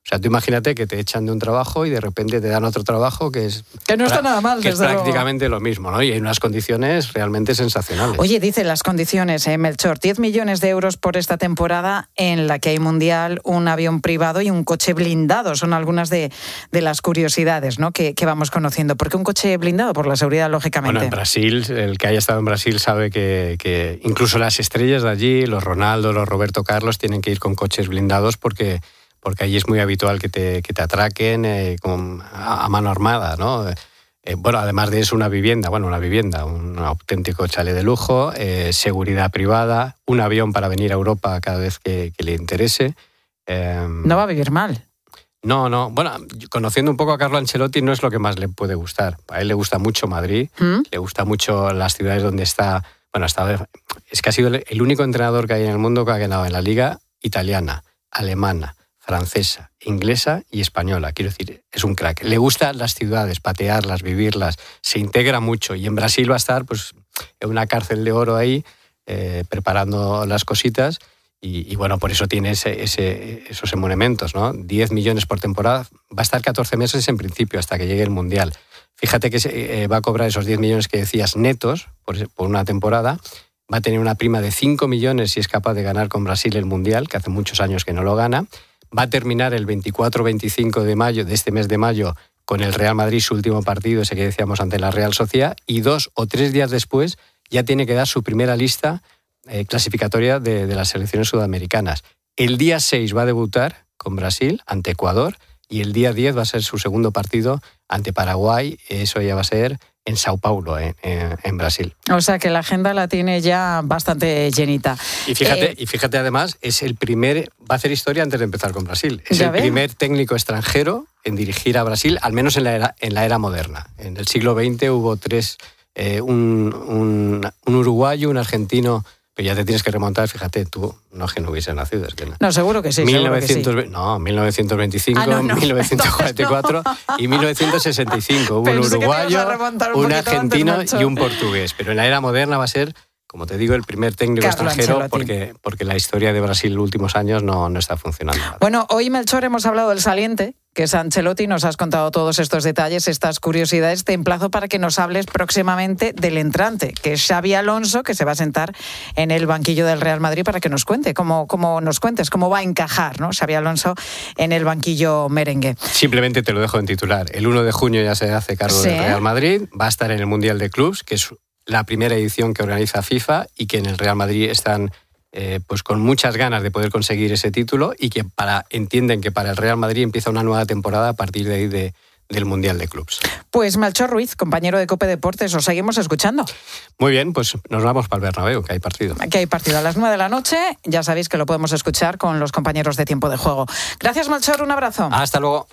O sea, tú imagínate que te echan de un trabajo y de repente te dan otro trabajo que es... Que no está nada mal, que es desde luego. prácticamente lo mismo, ¿no? Y hay unas condiciones realmente sensacionales. Oye, dice las condiciones, ¿eh, Melchor? diez millones de euros por esta temporada en la que hay mundial, un avión privado y un coche blindado. Son algunas de, de las curiosidades, ¿no?, que, que vamos conociendo. ¿Por qué un coche blindado? Por la seguridad, lógicamente. Bueno, en Brasil, el que haya estado en Brasil sabe que, que incluso las estrellas de allí, los Ronaldo, los Roberto Carlos, tienen que ir con coches blindados porque... porque allí es muy habitual que te, que te atraquen eh, con, a, a mano armada, ¿no? Eh, bueno, además de eso, una vivienda, bueno, una vivienda, un auténtico chalet de lujo, eh, seguridad privada, un avión para venir a Europa cada vez que, que le interese. Eh, no va a vivir mal. No, no. Bueno, conociendo un poco a Carlo Ancelotti, no es lo que más le puede gustar. A él le gusta mucho Madrid, ¿Mm? le gusta mucho las ciudades donde está... Bueno, está, es que ha sido el único entrenador que hay en el mundo que ha ganado en la liga italiana, alemana, francesa, inglesa y española. Quiero decir, es un crack. Le gustan las ciudades, patearlas, vivirlas, se integra mucho. Y en Brasil va a estar pues, en una cárcel de oro ahí, eh, preparando las cositas. Y, y bueno, por eso tiene ese, ese, esos emolumentos, ¿no? diez millones por temporada. Va a estar catorce meses en principio, hasta que llegue el Mundial. Fíjate que se, eh, va a cobrar esos diez millones que decías netos por, por una temporada. Va a tener una prima de cinco millones si es capaz de ganar con Brasil el Mundial, que hace muchos años que no lo gana. Va a terminar el veinticuatro veinticinco de mayo, de este mes de mayo, con el Real Madrid, su último partido, ese que decíamos ante la Real Sociedad, y dos o tres días después ya tiene que dar su primera lista eh, clasificatoria de, de las selecciones sudamericanas. El día seis va a debutar con Brasil ante Ecuador y el día diez va a ser su segundo partido ante Paraguay. Eso ya va a ser en Sao Paulo, en, en, en Brasil. O sea que la agenda la tiene ya bastante llenita. Y fíjate, eh, y fíjate además, es el primer, va a hacer historia antes de empezar con Brasil. Es el veo. primer técnico extranjero en dirigir a Brasil, al menos en la era, en la era moderna. En el siglo veinte hubo tres, eh, un, un, un uruguayo, un argentino, pero ya te tienes que remontar, fíjate, tú no es que no hubiese nacido. Es que no. no, seguro que sí. mil novecientos, seguro que sí. No, mil novecientos veinticinco, ah, no, no. mil novecientos cuarenta y cuatro no. y mil novecientos sesenta y cinco. Hubo Pensé un uruguayo, un, un argentino antes, y un portugués. Pero en la era moderna va a ser, como te digo, el primer técnico Carlo extranjero porque, porque la historia de Brasil en los últimos años no, no está funcionando. Bueno, hoy, Melchor, hemos hablado del saliente, que es Ancelotti. Nos has contado todos estos detalles, estas curiosidades. Te emplazo para que nos hables próximamente del entrante, que es Xabi Alonso, que se va a sentar en el banquillo del Real Madrid para que nos cuente, cómo, cómo nos cuentes, cómo va a encajar, ¿no?, Xabi Alonso en el banquillo merengue. Simplemente te lo dejo en titular. El uno de junio ya se hace cargo sí. del Real Madrid, va a estar en el Mundial de Clubs, que es la primera edición que organiza FIFA y que en el Real Madrid están eh, pues con muchas ganas de poder conseguir ese título y que para entienden que para el Real Madrid empieza una nueva temporada a partir de ahí de, del Mundial de Clubs. Pues Melchor Ruiz, compañero de COPE Deportes, os seguimos escuchando. Muy bien, pues nos vamos para el Bernabéu, que hay partido. Aquí hay partido a las nueve de la noche, ya sabéis que lo podemos escuchar con los compañeros de Tiempo de Juego. Gracias, Melchor, un abrazo. Hasta luego.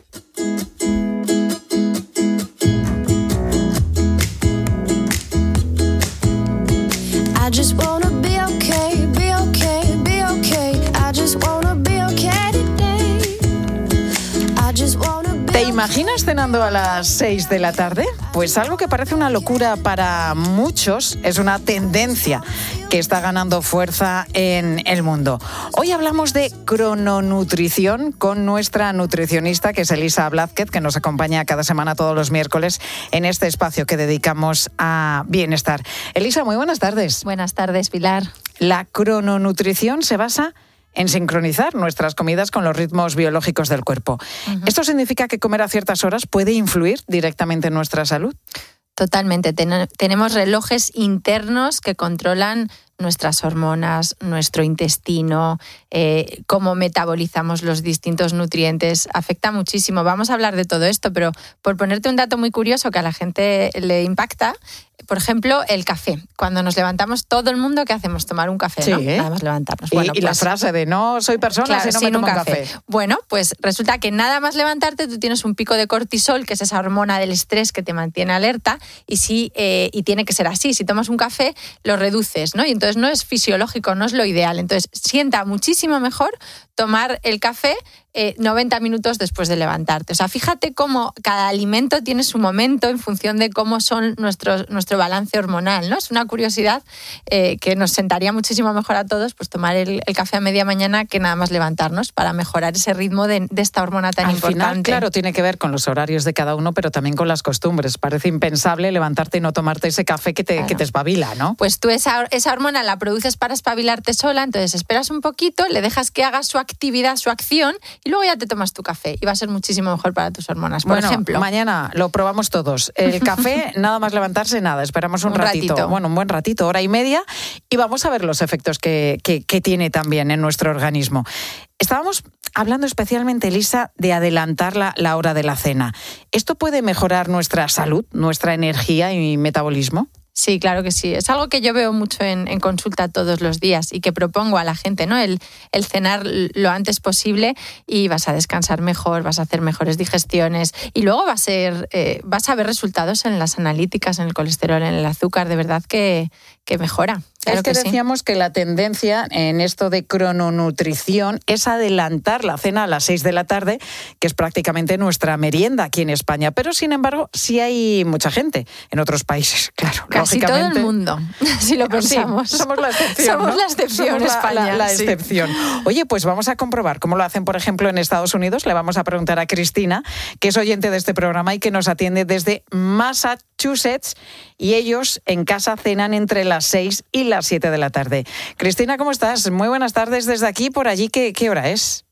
I just wanna be okay, be okay, be okay. I just wanna be okay today. I just wanna be ¿Te imaginas cenando a las seis de la tarde? Pues algo que parece una locura para muchos es una tendencia que está ganando fuerza en el mundo. Hoy hablamos de crononutrición con nuestra nutricionista, que es Elisa Blázquez, que nos acompaña cada semana todos los miércoles en este espacio que dedicamos a bienestar. Elisa, muy buenas tardes. Buenas tardes, Pilar. La crononutrición se basa en sincronizar nuestras comidas con los ritmos biológicos del cuerpo. Uh-huh. ¿Esto significa que comer a ciertas horas puede influir directamente en nuestra salud? Totalmente. Ten- tenemos relojes internos que controlan nuestras hormonas, nuestro intestino, eh, cómo metabolizamos los distintos nutrientes. Afecta muchísimo. Vamos a hablar de todo esto, pero por ponerte un dato muy curioso que a la gente le impacta, por ejemplo, el café. Cuando nos levantamos, todo el mundo, ¿qué hacemos? Tomar un café, sí, ¿no? ¿eh? Nada más levantarnos. Y, bueno, y pues, la frase de no soy persona claro, si no me tomo un café. café. Bueno, pues resulta que nada más levantarte tú tienes un pico de cortisol, que es esa hormona del estrés que te mantiene alerta, y sí, eh, y tiene que ser así. Si tomas un café, lo reduces, ¿no? Y entonces no es fisiológico, no es lo ideal. Entonces sienta muchísimo mejor tomar el café eh, noventa minutos después de levantarte. O sea, fíjate cómo cada alimento tiene su momento en función de cómo son nuestros, nuestro balance hormonal, ¿no? Es una curiosidad eh, que nos sentaría muchísimo mejor a todos, pues tomar el, el café a media mañana que nada más levantarnos para mejorar ese ritmo de, de esta hormona tan Al importante. final, claro, tiene que ver con los horarios de cada uno, pero también con las costumbres. Parece impensable levantarte y no tomarte ese café que te, claro. que te espabila, ¿no? Pues tú esa, esa hormona la produces para espabilarte sola, entonces esperas un poquito, le dejas que haga su actividad, su acción, y luego ya te tomas tu café y va a ser muchísimo mejor para tus hormonas. Por bueno, ejemplo, mañana lo probamos todos. El café, nada más levantarse, nada. Esperamos un, un ratito. ratito. Bueno, un buen ratito, hora y media, y vamos a ver los efectos que, que, que tiene también en nuestro organismo. Estábamos hablando especialmente, Elisa, de adelantar la, la hora de la cena. ¿Esto puede mejorar nuestra salud, nuestra energía y metabolismo? Sí, claro que sí. Es algo que yo veo mucho en, en consulta todos los días y que propongo a la gente, ¿no? El, el cenar lo antes posible y vas a descansar mejor, vas a hacer mejores digestiones y luego va a ser, eh, vas a ver resultados en las analíticas, en el colesterol, en el azúcar, de verdad que, que mejora. Claro es que, que decíamos sí. que la tendencia en esto de crononutrición es adelantar la cena a las seis de la tarde, que es prácticamente nuestra merienda aquí en España. Pero, sin embargo, sí hay mucha gente en otros países, claro. Casi todo el mundo, si lo pensamos. Sí, somos la excepción, Somos ¿no? la excepción, somos España. La, la, la sí. excepción. Oye, pues vamos a comprobar cómo lo hacen, por ejemplo, en Estados Unidos. Le vamos a preguntar a Cristina, que es oyente de este programa y que nos atiende desde Massachusetts, y ellos en casa cenan entre las seis y las siete de la tarde. Cristina, ¿cómo estás? Muy buenas tardes desde aquí. Por allí, ¿qué, qué hora es?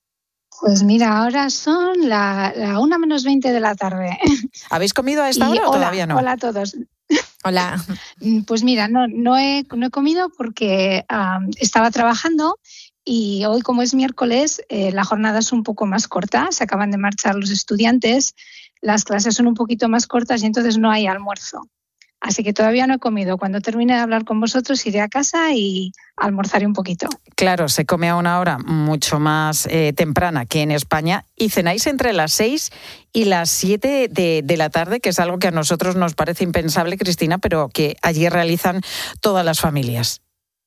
Pues mira, ahora son la, la una menos veinte de la tarde. ¿Habéis comido a esta y hora o hola, todavía no? Hola a todos. Hola. Pues mira, no, no, he, no he comido porque um, estaba trabajando y hoy, como es miércoles, eh, la jornada es un poco más corta. Se acaban de marchar los estudiantes, las clases son un poquito más cortas y entonces no hay almuerzo. Así que todavía no he comido. Cuando termine de hablar con vosotros iré a casa y almorzaré un poquito. Claro, se come a una hora mucho más eh, temprana que en España y cenáis entre las seis y las siete de, de la tarde, que es algo que a nosotros nos parece impensable, Cristina, pero que allí realizan todas las familias.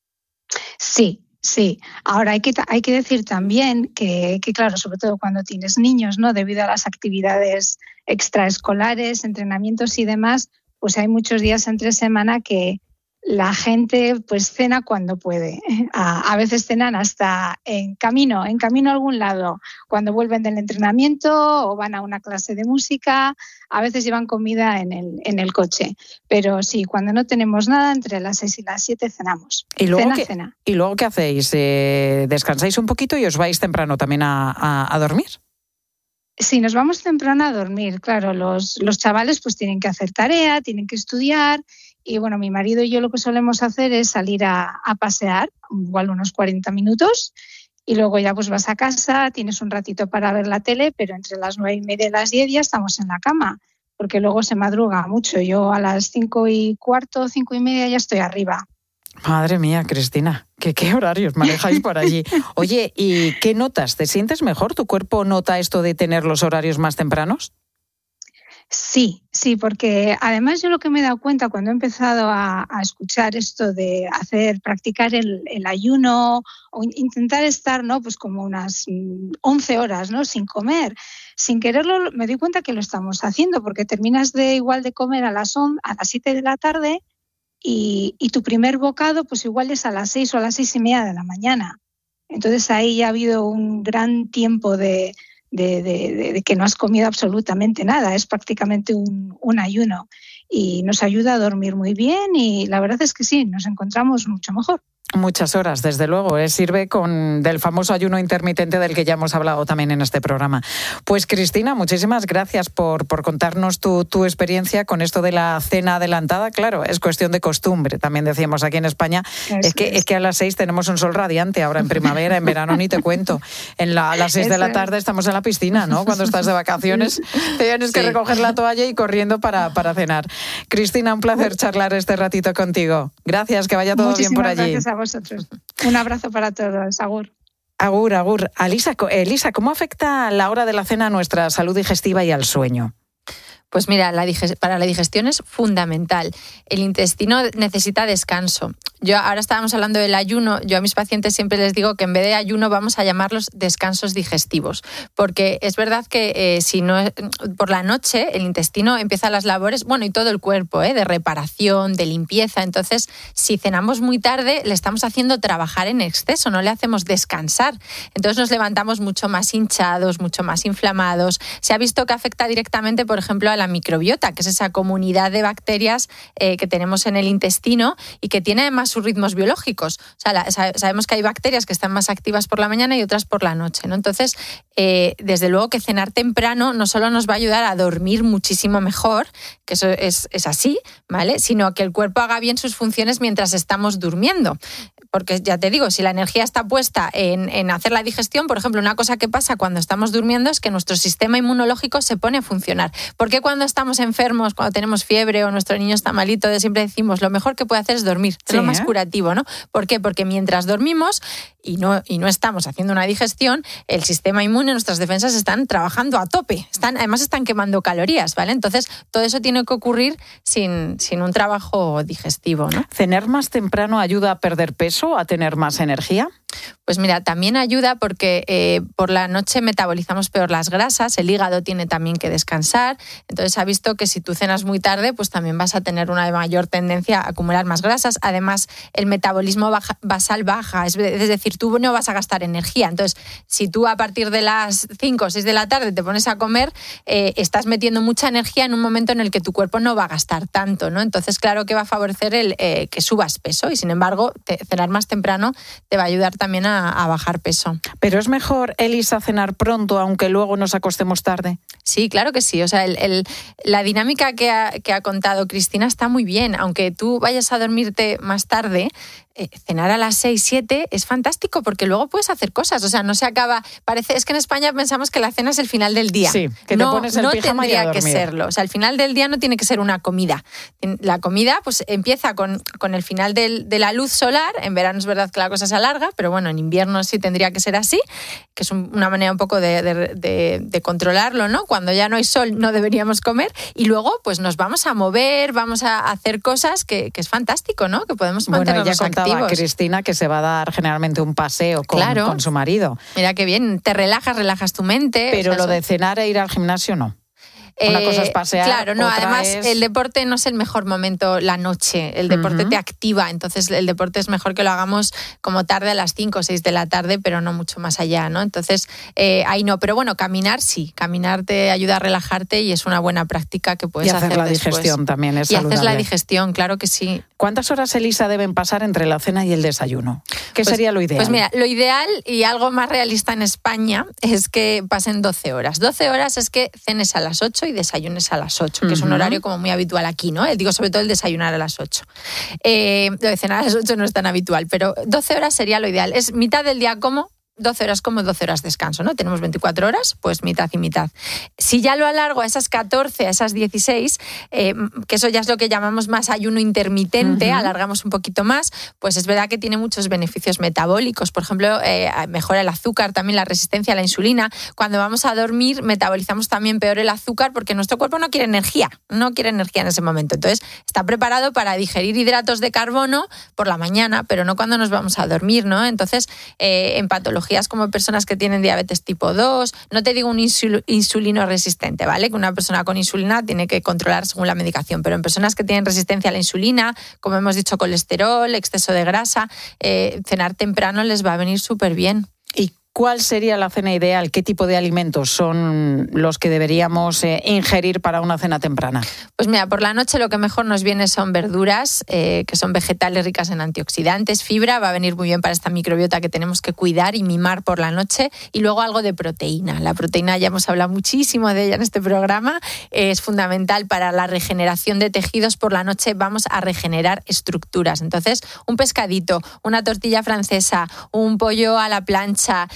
Sí. Sí, ahora hay que, hay que decir también que, que, claro, sobre todo cuando tienes niños, ¿no? Debido a las actividades extraescolares, entrenamientos y demás, pues hay muchos días entre semana que la gente pues cena cuando puede. A, a veces cenan hasta en camino, en camino a algún lado, cuando vuelven del entrenamiento o van a una clase de música, a veces llevan comida en el, en el coche. Pero sí, cuando no tenemos nada, entre las seis y las siete cenamos. ¿Y luego, cena, qué, cena. ¿Y luego qué hacéis? Eh, ¿Descansáis un poquito y os vais temprano también a, a, a dormir? Sí, nos vamos temprano a dormir. Claro, los, los chavales pues tienen que hacer tarea, tienen que estudiar. Y bueno, mi marido y yo lo que solemos hacer es salir a, a pasear, igual unos cuarenta minutos, y luego ya pues vas a casa, tienes un ratito para ver la tele, pero entre las nueve y media y las diez ya estamos en la cama, porque luego se madruga mucho. Yo a las cinco y cuarto, cinco y media ya estoy arriba. Madre mía, Cristina, ¿qué, qué horarios manejáis por allí? Oye, ¿y qué notas? ¿Te sientes mejor? ¿Tu cuerpo nota esto de tener los horarios más tempranos? Sí, sí, porque además yo lo que me he dado cuenta cuando he empezado a, a escuchar esto de hacer, practicar el, el ayuno o intentar estar, ¿no? Pues como unas once horas, ¿no? Sin comer, sin quererlo, me doy cuenta que lo estamos haciendo porque terminas de igual de comer a las on, a las siete de la tarde y, y tu primer bocado pues igual es a las seis o a las seis y media de la mañana. Entonces ahí ya ha habido un gran tiempo de De, de, de que no has comido absolutamente nada, es prácticamente un, un ayuno y nos ayuda a dormir muy bien y la verdad es que sí, nos encontramos mucho mejor. Muchas horas, desde luego, ¿eh? Sirve con del famoso ayuno intermitente del que ya hemos hablado también en este programa. Pues Cristina, muchísimas gracias por, por contarnos tu, tu experiencia con esto de la cena adelantada. Claro, es cuestión de costumbre, también decíamos aquí en España, es que, es que a las seis tenemos un sol radiante, ahora en primavera, en verano ni te cuento. En la, a las seis de la tarde estamos en la piscina, ¿no? Cuando estás de vacaciones tienes que recoger la toalla y corriendo para, para cenar. Cristina, un placer charlar este ratito contigo. Gracias, que vaya todo bien por allí. Gracias a vosotros. Un abrazo para todos. Agur. Agur, agur. Elisa, Elisa, ¿cómo afecta la hora de la cena a nuestra salud digestiva y al sueño? Pues mira, la digest- para la digestión es fundamental. El intestino necesita descanso. Yo ahora estábamos hablando del ayuno. Yo a mis pacientes siempre les digo que en vez de ayuno vamos a llamarlos descansos digestivos, porque es verdad que eh, si no por la noche el intestino empieza las labores, bueno, y todo el cuerpo, ¿eh? de reparación, de limpieza. Entonces, si cenamos muy tarde, le estamos haciendo trabajar en exceso, no le hacemos descansar. Entonces nos levantamos mucho más hinchados, mucho más inflamados. Se ha visto que afecta directamente, por ejemplo, a la microbiota, que es esa comunidad de bacterias eh, que tenemos en el intestino y que tiene además sus ritmos biológicos. O sea, la, sabemos que hay bacterias que están más activas por la mañana y otras por la noche, ¿no? Entonces, eh, desde luego que cenar temprano no solo nos va a ayudar a dormir muchísimo mejor, que eso es, es así, ¿vale? Sino que el cuerpo haga bien sus funciones mientras estamos durmiendo. Porque ya te digo, si la energía está puesta en, en hacer la digestión, por ejemplo, una cosa que pasa cuando estamos durmiendo es que nuestro sistema inmunológico se pone a funcionar. ¿Por qué cuando estamos enfermos, cuando tenemos fiebre o nuestro niño está malito, siempre decimos lo mejor que puede hacer es dormir? Es sí, lo más ¿eh? curativo, ¿no? ¿Por qué? Porque mientras dormimos y no, y no estamos haciendo una digestión, el sistema inmune, nuestras defensas están trabajando a tope. Están, además están quemando calorías, ¿vale? Entonces, todo eso tiene que ocurrir sin, sin un trabajo digestivo, ¿no? ¿Cenar más temprano ayuda a perder peso, a tener más energía? Pues mira, también ayuda porque eh, por la noche metabolizamos peor las grasas, el hígado tiene también que descansar, entonces ha visto que si tú cenas muy tarde, pues también vas a tener una mayor tendencia a acumular más grasas. Además, el metabolismo baja, basal baja, es, es decir, tú no vas a gastar energía. Entonces, si tú a partir de las cinco o seis de la tarde te pones a comer, eh, estás metiendo mucha energía en un momento en el que tu cuerpo no va a gastar tanto, ¿no? Entonces, claro que va a favorecer el eh, que subas peso y, sin embargo, te, cenar más temprano te va a ayudar también a, a bajar peso. ¿Pero es mejor, Elisa, cenar pronto aunque luego nos acostemos tarde? Sí, claro que sí. O sea, el, el, la dinámica que ha, que ha contado Cristina está muy bien. Aunque tú vayas a dormirte más tarde, eh, cenar a las seis, siete es fantástico porque luego puedes hacer cosas. O sea, no se acaba... Parece, es que en España pensamos que la cena es el final del día. Sí, que no, te pones el no pijama y a tendría dormir. que serlo. O sea, el final del día no tiene que ser una comida. La comida pues empieza con, con el final del, de la luz solar. En verano es verdad que la cosa se alarga, pero bueno, en invierno sí tendría que ser así, que es un, una manera un poco de, de, de, de controlarlo, ¿no? Cuando ya no hay sol no deberíamos comer y luego pues nos vamos a mover, vamos a hacer cosas que, que es fantástico, ¿no? Que podemos mantenernos bueno, ya contaba activos. Cristina que se va a dar generalmente un paseo con, claro. con su marido. Mira qué bien, te relajas, relajas tu mente. Pero o sea, lo de cenar e ir al gimnasio no. Una Eh, cosa es pasear, claro, no, otra además es... el deporte no es el mejor momento la noche, el deporte uh-huh. te activa, entonces el deporte es mejor que lo hagamos como tarde a las cinco o seis de la tarde, pero no mucho más allá, ¿no? Entonces, eh, ahí no, pero bueno, caminar sí, caminar te ayuda a relajarte y es una buena práctica que puedes y hacer hacer la después. digestión también es y saludable. haces la digestión, claro que sí. ¿Cuántas horas, Elisa, deben pasar entre la cena y el desayuno? ¿Qué pues, sería lo ideal? Pues mira, lo ideal y algo más realista en España es que pasen doce horas. doce horas es que cenes a las ocho y desayunes a las ocho, que uh-huh. es un horario como muy habitual aquí, ¿no? Digo, sobre todo el desayunar a las ocho. Eh, lo de cenar a las ocho no es tan habitual, pero doce horas sería lo ideal. Es mitad del día como... doce horas como doce horas descanso, ¿no? Tenemos veinticuatro horas, pues mitad y mitad. Si ya lo alargo a esas catorce, a esas dieciséis, eh, que eso ya es lo que llamamos más ayuno intermitente, uh-huh. alargamos un poquito más, pues es verdad que tiene muchos beneficios metabólicos. Por ejemplo, eh, mejora el azúcar, también la resistencia a la insulina. Cuando vamos a dormir, metabolizamos también peor el azúcar porque nuestro cuerpo no quiere energía, no quiere energía en ese momento. Entonces, está preparado para digerir hidratos de carbono por la mañana, pero no cuando nos vamos a dormir, ¿no? Entonces, eh, en patología como personas que tienen diabetes tipo dos, no te digo un insul- insulino resistente, ¿vale? Que una persona con insulina tiene que controlar según la medicación, pero en personas que tienen resistencia a la insulina, como hemos dicho, colesterol, exceso de grasa, eh, cenar temprano les va a venir súper bien. ¿Y cuál sería la cena ideal? ¿Qué tipo de alimentos son los que deberíamos eh, ingerir para una cena temprana? Pues mira, por la noche lo que mejor nos viene son verduras, eh, que son vegetales ricas en antioxidantes, fibra, va a venir muy bien para esta microbiota que tenemos que cuidar y mimar por la noche, y luego algo de proteína. La proteína ya hemos hablado muchísimo de ella en este programa, eh, es fundamental para la regeneración de tejidos. Por la noche vamos a regenerar estructuras. Entonces, un pescadito, una tortilla francesa, un pollo a la plancha,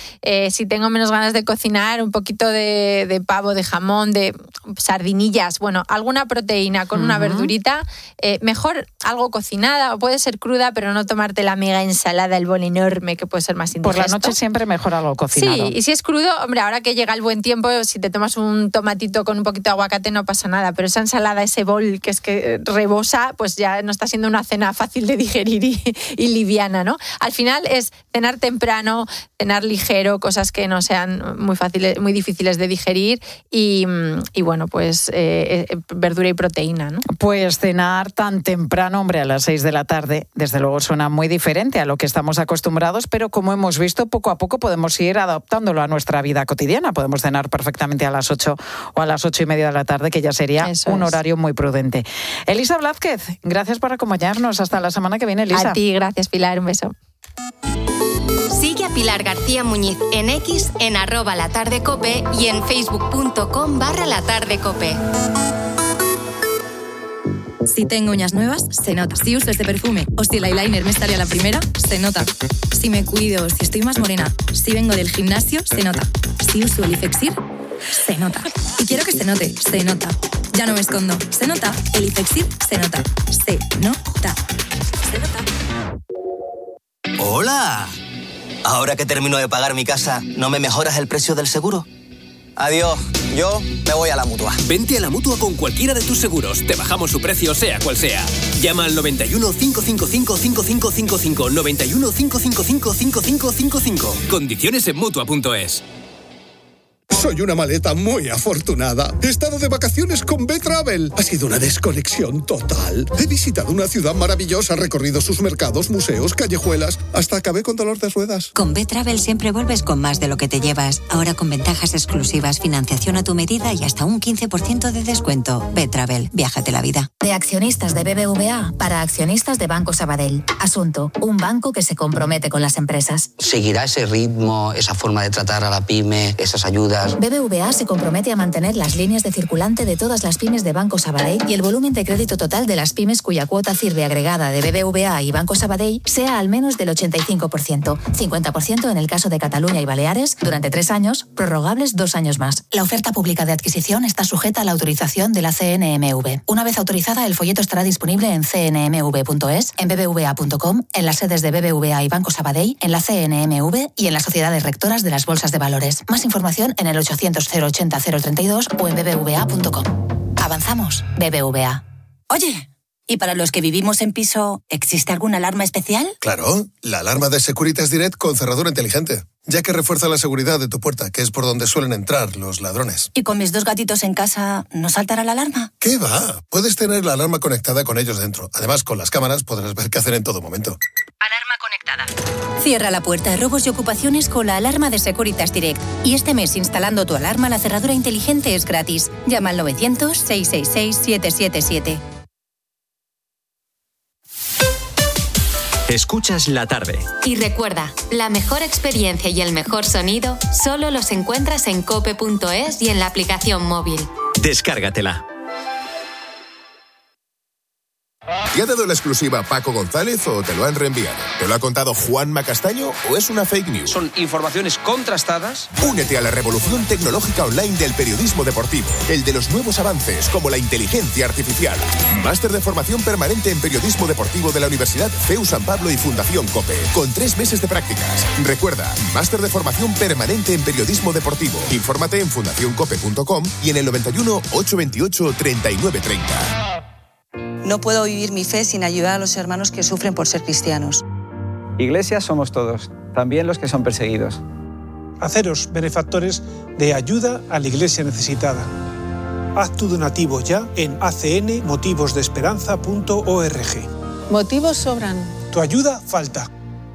Eh, si tengo menos ganas de cocinar, un poquito de, de pavo, de jamón, de sardinillas, bueno, alguna proteína con uh-huh. una verdurita, eh, mejor algo cocinada, o puede ser cruda, pero no tomarte la mega ensalada, el bol enorme, que puede ser más indigesto. Por la noche siempre mejor algo cocinado. Sí, y si es crudo, hombre, ahora que llega el buen tiempo, si te tomas un tomatito con un poquito de aguacate no pasa nada, pero esa ensalada, ese bol que es que rebosa, pues ya no está siendo una cena fácil de digerir y, y liviana, ¿no? Al final es cenar temprano, cenar ligero, cosas que no sean muy fáciles, muy difíciles de digerir y, y bueno, pues eh, verdura y proteína, ¿no? Pues cenar tan temprano, hombre, a las seis de la tarde, desde luego suena muy diferente a lo que estamos acostumbrados, pero como hemos visto, poco a poco podemos ir adaptándolo a nuestra vida cotidiana. Podemos cenar perfectamente a las ocho o a las ocho y media de la tarde, que ya sería Eso un es. horario muy prudente. Elisa Blázquez, gracias por acompañarnos. Hasta la semana que viene, Elisa. A ti, gracias, Pilar. Un beso. Sigue a Pilar García Muñiz en X, en arroba la tarde cope y en facebook.com barra la tarde cope. Si tengo uñas nuevas, se nota. Si uso este perfume o si el eyeliner me sale a la primera, se nota. Si me cuido, si estoy más morena, si vengo del gimnasio, se nota. Si uso el Ifexir, se nota. Y quiero que se note, se nota. Ya no me escondo. Se nota, el Ifexir se nota. Se nota. Se nota. ¡Hola! Ahora que termino de pagar mi casa, ¿no me mejoras el precio del seguro? Adiós, yo me voy a la Mutua. Vente a la Mutua con cualquiera de tus seguros. Te bajamos su precio, sea cual sea. Llama al noventa y uno, cinco cinco cinco, cinco cinco cinco cinco. noventa y uno, cinco cinco cinco, cinco cinco cinco cinco. Condiciones en Mutua punto es. Soy una maleta muy afortunada. He estado de vacaciones con B-Travel. Ha sido una desconexión total. He visitado una ciudad maravillosa, recorrido sus mercados, museos, callejuelas. Hasta acabé con dolor de ruedas. Con B-Travel siempre vuelves con más de lo que te llevas. Ahora con ventajas exclusivas, financiación a tu medida y hasta un quince por ciento de descuento. B-Travel, viájate la vida. De accionistas de B B V A para accionistas de Banco Sabadell. Asunto: un banco que se compromete con las empresas. ¿Seguirá ese ritmo, esa forma de tratar a la pyme, esas ayudas? B B V A se compromete a mantener las líneas de circulante de todas las pymes de Banco Sabadell y el volumen de crédito total de las pymes cuya cuota C I R B agregada de B B V A y Banco Sabadell sea al menos del ochenta y cinco por ciento, cincuenta por ciento en el caso de Cataluña y Baleares, durante tres años, prorrogables dos años más. La oferta pública de adquisición está sujeta a la autorización de la C N M V. Una vez autorizada, el folleto estará disponible en c n m v punto es, en b b v a punto com, en las sedes de B B V A y Banco Sabadell, en la C N M V y en las sociedades rectoras de las bolsas de valores. Más información en el ochocientos, cero ochenta, cero treinta y dos o en b b v a punto com. Avanzamos. B B V A. Oye, ¿y para los que vivimos en piso, existe alguna alarma especial? Claro, la alarma de Securitas Direct con cerradura inteligente, ya que refuerza la seguridad de tu puerta, que es por donde suelen entrar los ladrones. ¿Y con mis dos gatitos en casa, no saltará la alarma? ¿Qué va? Puedes tener la alarma conectada con ellos dentro. Además, con las cámaras podrás ver qué hacen en todo momento. Alarma conectada. Cierra la puerta a robos y ocupaciones con la alarma de Securitas Direct. Y este mes, instalando tu alarma, la cerradura inteligente es gratis. Llama al novecientos, seiscientos sesenta y seis, siete siete siete. Escuchas La Tarde. Y recuerda, la mejor experiencia y el mejor sonido solo los encuentras en cope punto es y en la aplicación móvil. Descárgatela. ¿Te ha dado la exclusiva Paco González o te lo han reenviado? ¿Te lo ha contado Juanma Castaño o es una fake news? Son informaciones contrastadas. Únete a la revolución tecnológica online del periodismo deportivo, el de los nuevos avances como la inteligencia artificial. Máster de formación permanente en periodismo deportivo de la Universidad C E U San Pablo y Fundación COPE, con tres meses de prácticas. Recuerda, máster de formación permanente en periodismo deportivo. Infórmate en fundación cope punto com y en el noventa y uno, ochocientos veintiocho, treinta y nueve treinta. No puedo vivir mi fe sin ayudar a los hermanos que sufren por ser cristianos. Iglesia somos todos, también los que son perseguidos. Haceros benefactores de ayuda a la Iglesia necesitada. Haz tu donativo ya en a c n motivos de esperanza punto org. Motivos sobran. Tu ayuda falta.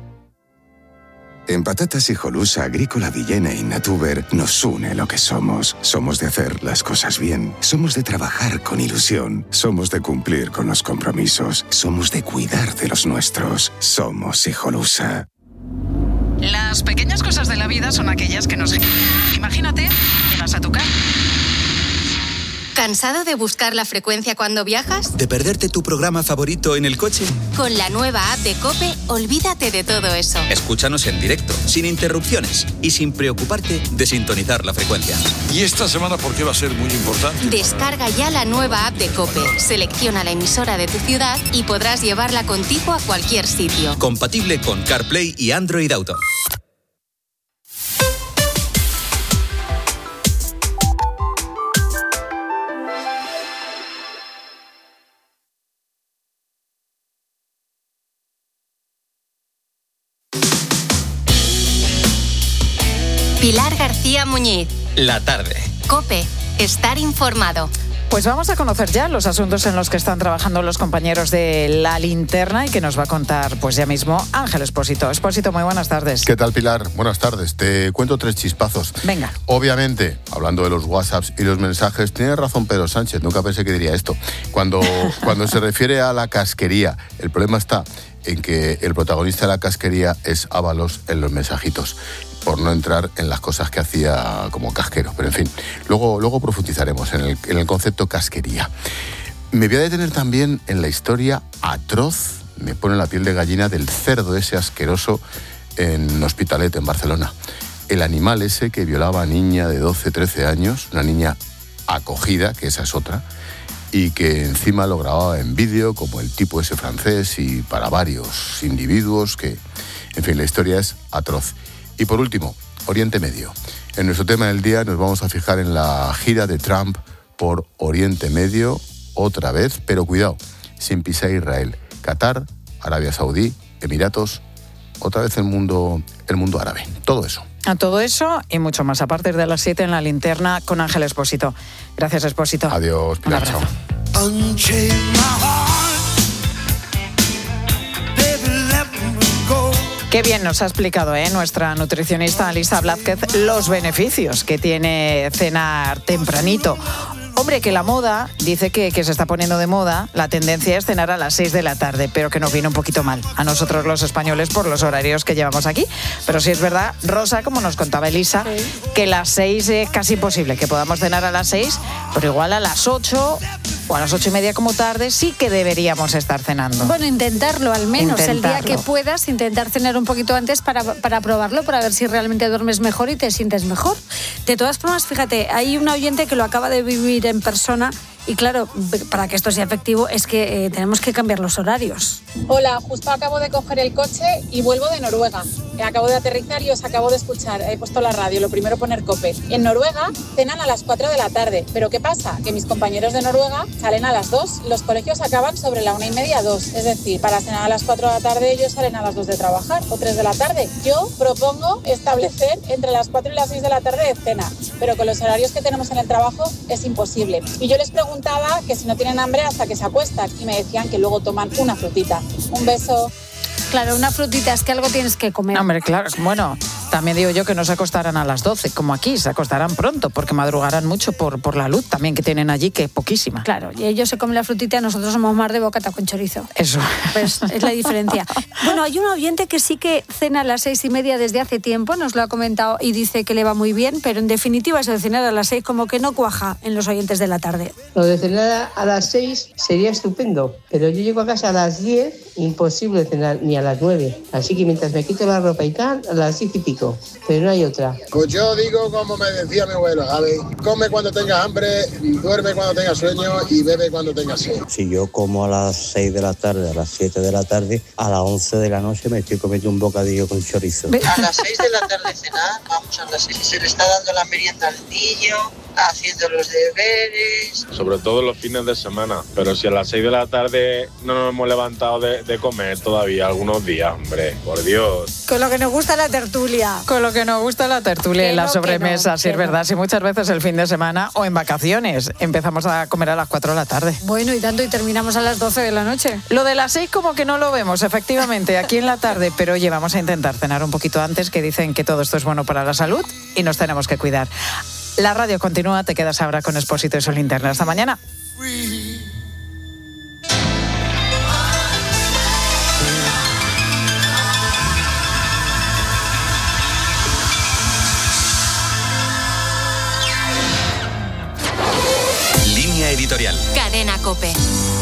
En Patatas Hijolusa, Agrícola Villena y Natuber nos une lo que somos. Somos de hacer las cosas bien. Somos de trabajar con ilusión. Somos de cumplir con los compromisos. Somos de cuidar de los nuestros. Somos Hijolusa. Las pequeñas cosas de la vida son aquellas que nos... Imagínate, llegas a tu casa. ¿Cansado de buscar la frecuencia cuando viajas? ¿De perderte tu programa favorito en el coche? Con la nueva app de COPE, olvídate de todo eso. Escúchanos en directo, sin interrupciones y sin preocuparte de sintonizar la frecuencia. ¿Y esta semana por qué va a ser muy importante? Descarga ya la nueva app de COPE, selecciona la emisora de tu ciudad y podrás llevarla contigo a cualquier sitio. Compatible con CarPlay y Android Auto. Pilar García Muñiz. La tarde. COPE. Estar informado. Pues vamos a conocer ya los asuntos en los que están trabajando los compañeros de La Linterna y que nos va a contar pues ya mismo Ángel Expósito. Expósito, muy buenas tardes. ¿Qué tal, Pilar? Buenas tardes. Te cuento tres chispazos. Venga. Obviamente, hablando de los WhatsApps y los mensajes, tiene razón Pedro Sánchez, nunca pensé que diría esto. Cuando, cuando se refiere a la casquería, el problema está en que el protagonista de la casquería es Ábalos en los mensajitos, por no entrar en las cosas que hacía como casquero. Pero en fin, luego, luego profundizaremos en el, en el concepto casquería. Me voy a detener también en la historia atroz, me pone la piel de gallina, del cerdo ese asqueroso en Hospitalet, en Barcelona. El animal ese que violaba a niña de doce, trece años, una niña acogida, que esa es otra, y que encima lo grababa en vídeo, como el tipo ese francés, y para varios individuos que... En fin, la historia es atroz. Y por último, Oriente Medio. En nuestro tema del día nos vamos a fijar en la gira de Trump por Oriente Medio, otra vez, pero cuidado, sin pisar Israel. Qatar, Arabia Saudí, Emiratos, otra vez el mundo, el mundo árabe. Todo eso. A todo eso y mucho más a partir de las siete en La Linterna con Ángel Expósito. Gracias, Expósito. Adiós, Pilar. Un abrazo. Qué bien nos ha explicado ¿eh? nuestra nutricionista Alisa Blázquez los beneficios que tiene cenar tempranito. Hombre, que la moda, dice que, que se está poniendo de moda, la tendencia es cenar a las seis de la tarde, pero que nos viene un poquito mal a nosotros los españoles por los horarios que llevamos aquí. Pero sí es verdad, Rosa, como nos contaba Elisa, sí, que las seis es casi imposible, que podamos cenar a las seis, pero igual a las ocho o a las ocho y media como tarde sí que deberíamos estar cenando. Bueno, intentarlo al menos, intentarlo. El día que puedas, intentar cenar un poquito antes para, para probarlo, para ver si realmente duermes mejor y te sientes mejor. De todas formas, fíjate, hay una oyente que lo acaba de vivir en persona y claro, para que esto sea efectivo es que eh, tenemos que cambiar los horarios. Hola, justo acabo de coger el coche y vuelvo de Noruega. Acabo de aterrizar y os acabo de escuchar. He puesto la radio, lo primero poner COPE. En Noruega cenan a las cuatro de la tarde. ¿Pero qué pasa? Que mis compañeros de Noruega salen a las dos. Los colegios acaban sobre la una y media, dos. Es decir, para cenar a las cuatro de la tarde ellos salen a las dos de trabajar o tres de la tarde. Yo propongo establecer entre las cuatro y las seis de la tarde de cena. Pero con los horarios que tenemos en el trabajo es imposible. Y yo les preguntaba que si no tienen hambre hasta que se acuestan. Y me decían que luego toman una frutita. Un beso. Claro, una frutita, es que algo tienes que comer. Hombre, claro, bueno, también digo yo que no se acostarán a las doce, como aquí, se acostarán pronto, porque madrugarán mucho por, por la luz también que tienen allí, que es poquísima. Claro, y ellos se comen la frutita, nosotros somos más de bocata con chorizo. Eso. Pues es la diferencia. Bueno, hay un oyente que sí que cena a las seis y media desde hace tiempo, nos lo ha comentado y dice que le va muy bien, pero en definitiva eso de cenar a las seis como que no cuaja en los oyentes de la tarde. Lo de cenar a las seis sería estupendo, pero yo llego a casa a las diez, imposible cenar ni a las nueve. Así que mientras me quito la ropa y tal, a las diez y pico. Pero no hay otra. Pues yo digo como me decía mi abuelo, Javi, come cuando tengas hambre, duerme cuando tengas sueño y bebe cuando tengas sed. Si yo como a las seis de la tarde, a las siete de la tarde, a las once de la noche me estoy comiendo un bocadillo con chorizo. A las seis de la tarde cenar, vamos a las seis. Se le está dando la merienda al niño, haciendo los deberes. Sobre todo los fines de semana. Pero si a las seis de la tarde no nos hemos levantado de, de comer todavía algunos días, hombre, por Dios. Con lo que nos gusta la tertulia. Con lo que nos gusta la tertulia y la no, sobremesa, no, sí es no. verdad. Sí, muchas veces el fin de semana o en vacaciones empezamos a comer a las cuatro de la tarde. Bueno, y tanto, y terminamos a las doce de la noche. Lo de las seis como que no lo vemos, efectivamente, aquí en la tarde. Pero oye, vamos a intentar cenar un poquito antes, que dicen que todo esto es bueno para la salud y nos tenemos que cuidar. La radio continúa, te quedas ahora con Expósito y su Linterna. Hasta mañana. editorial. Cadena COPE.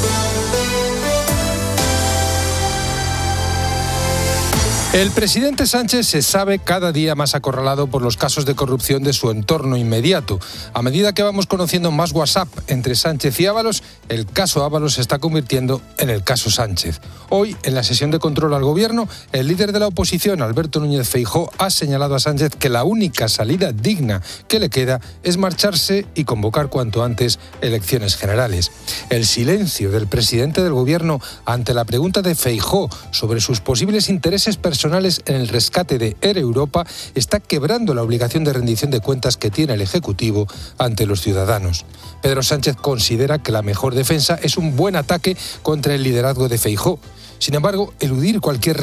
El presidente Sánchez se sabe cada día más acorralado por los casos de corrupción de su entorno inmediato. A medida que vamos conociendo más WhatsApp entre Sánchez y Ábalos, el caso Ábalos se está convirtiendo en el caso Sánchez. Hoy, en la sesión de control al gobierno, el líder de la oposición, Alberto Núñez Feijóo, ha señalado a Sánchez que la única salida digna que le queda es marcharse y convocar cuanto antes elecciones generales. El silencio del presidente del gobierno ante la pregunta de Feijóo sobre sus posibles intereses personales personales en el rescate de Air Europa está quebrando la obligación de rendición de cuentas que tiene el Ejecutivo ante los ciudadanos. Pedro Sánchez considera que la mejor defensa es un buen ataque contra el liderazgo de Feijóo. Sin embargo, eludir cualquier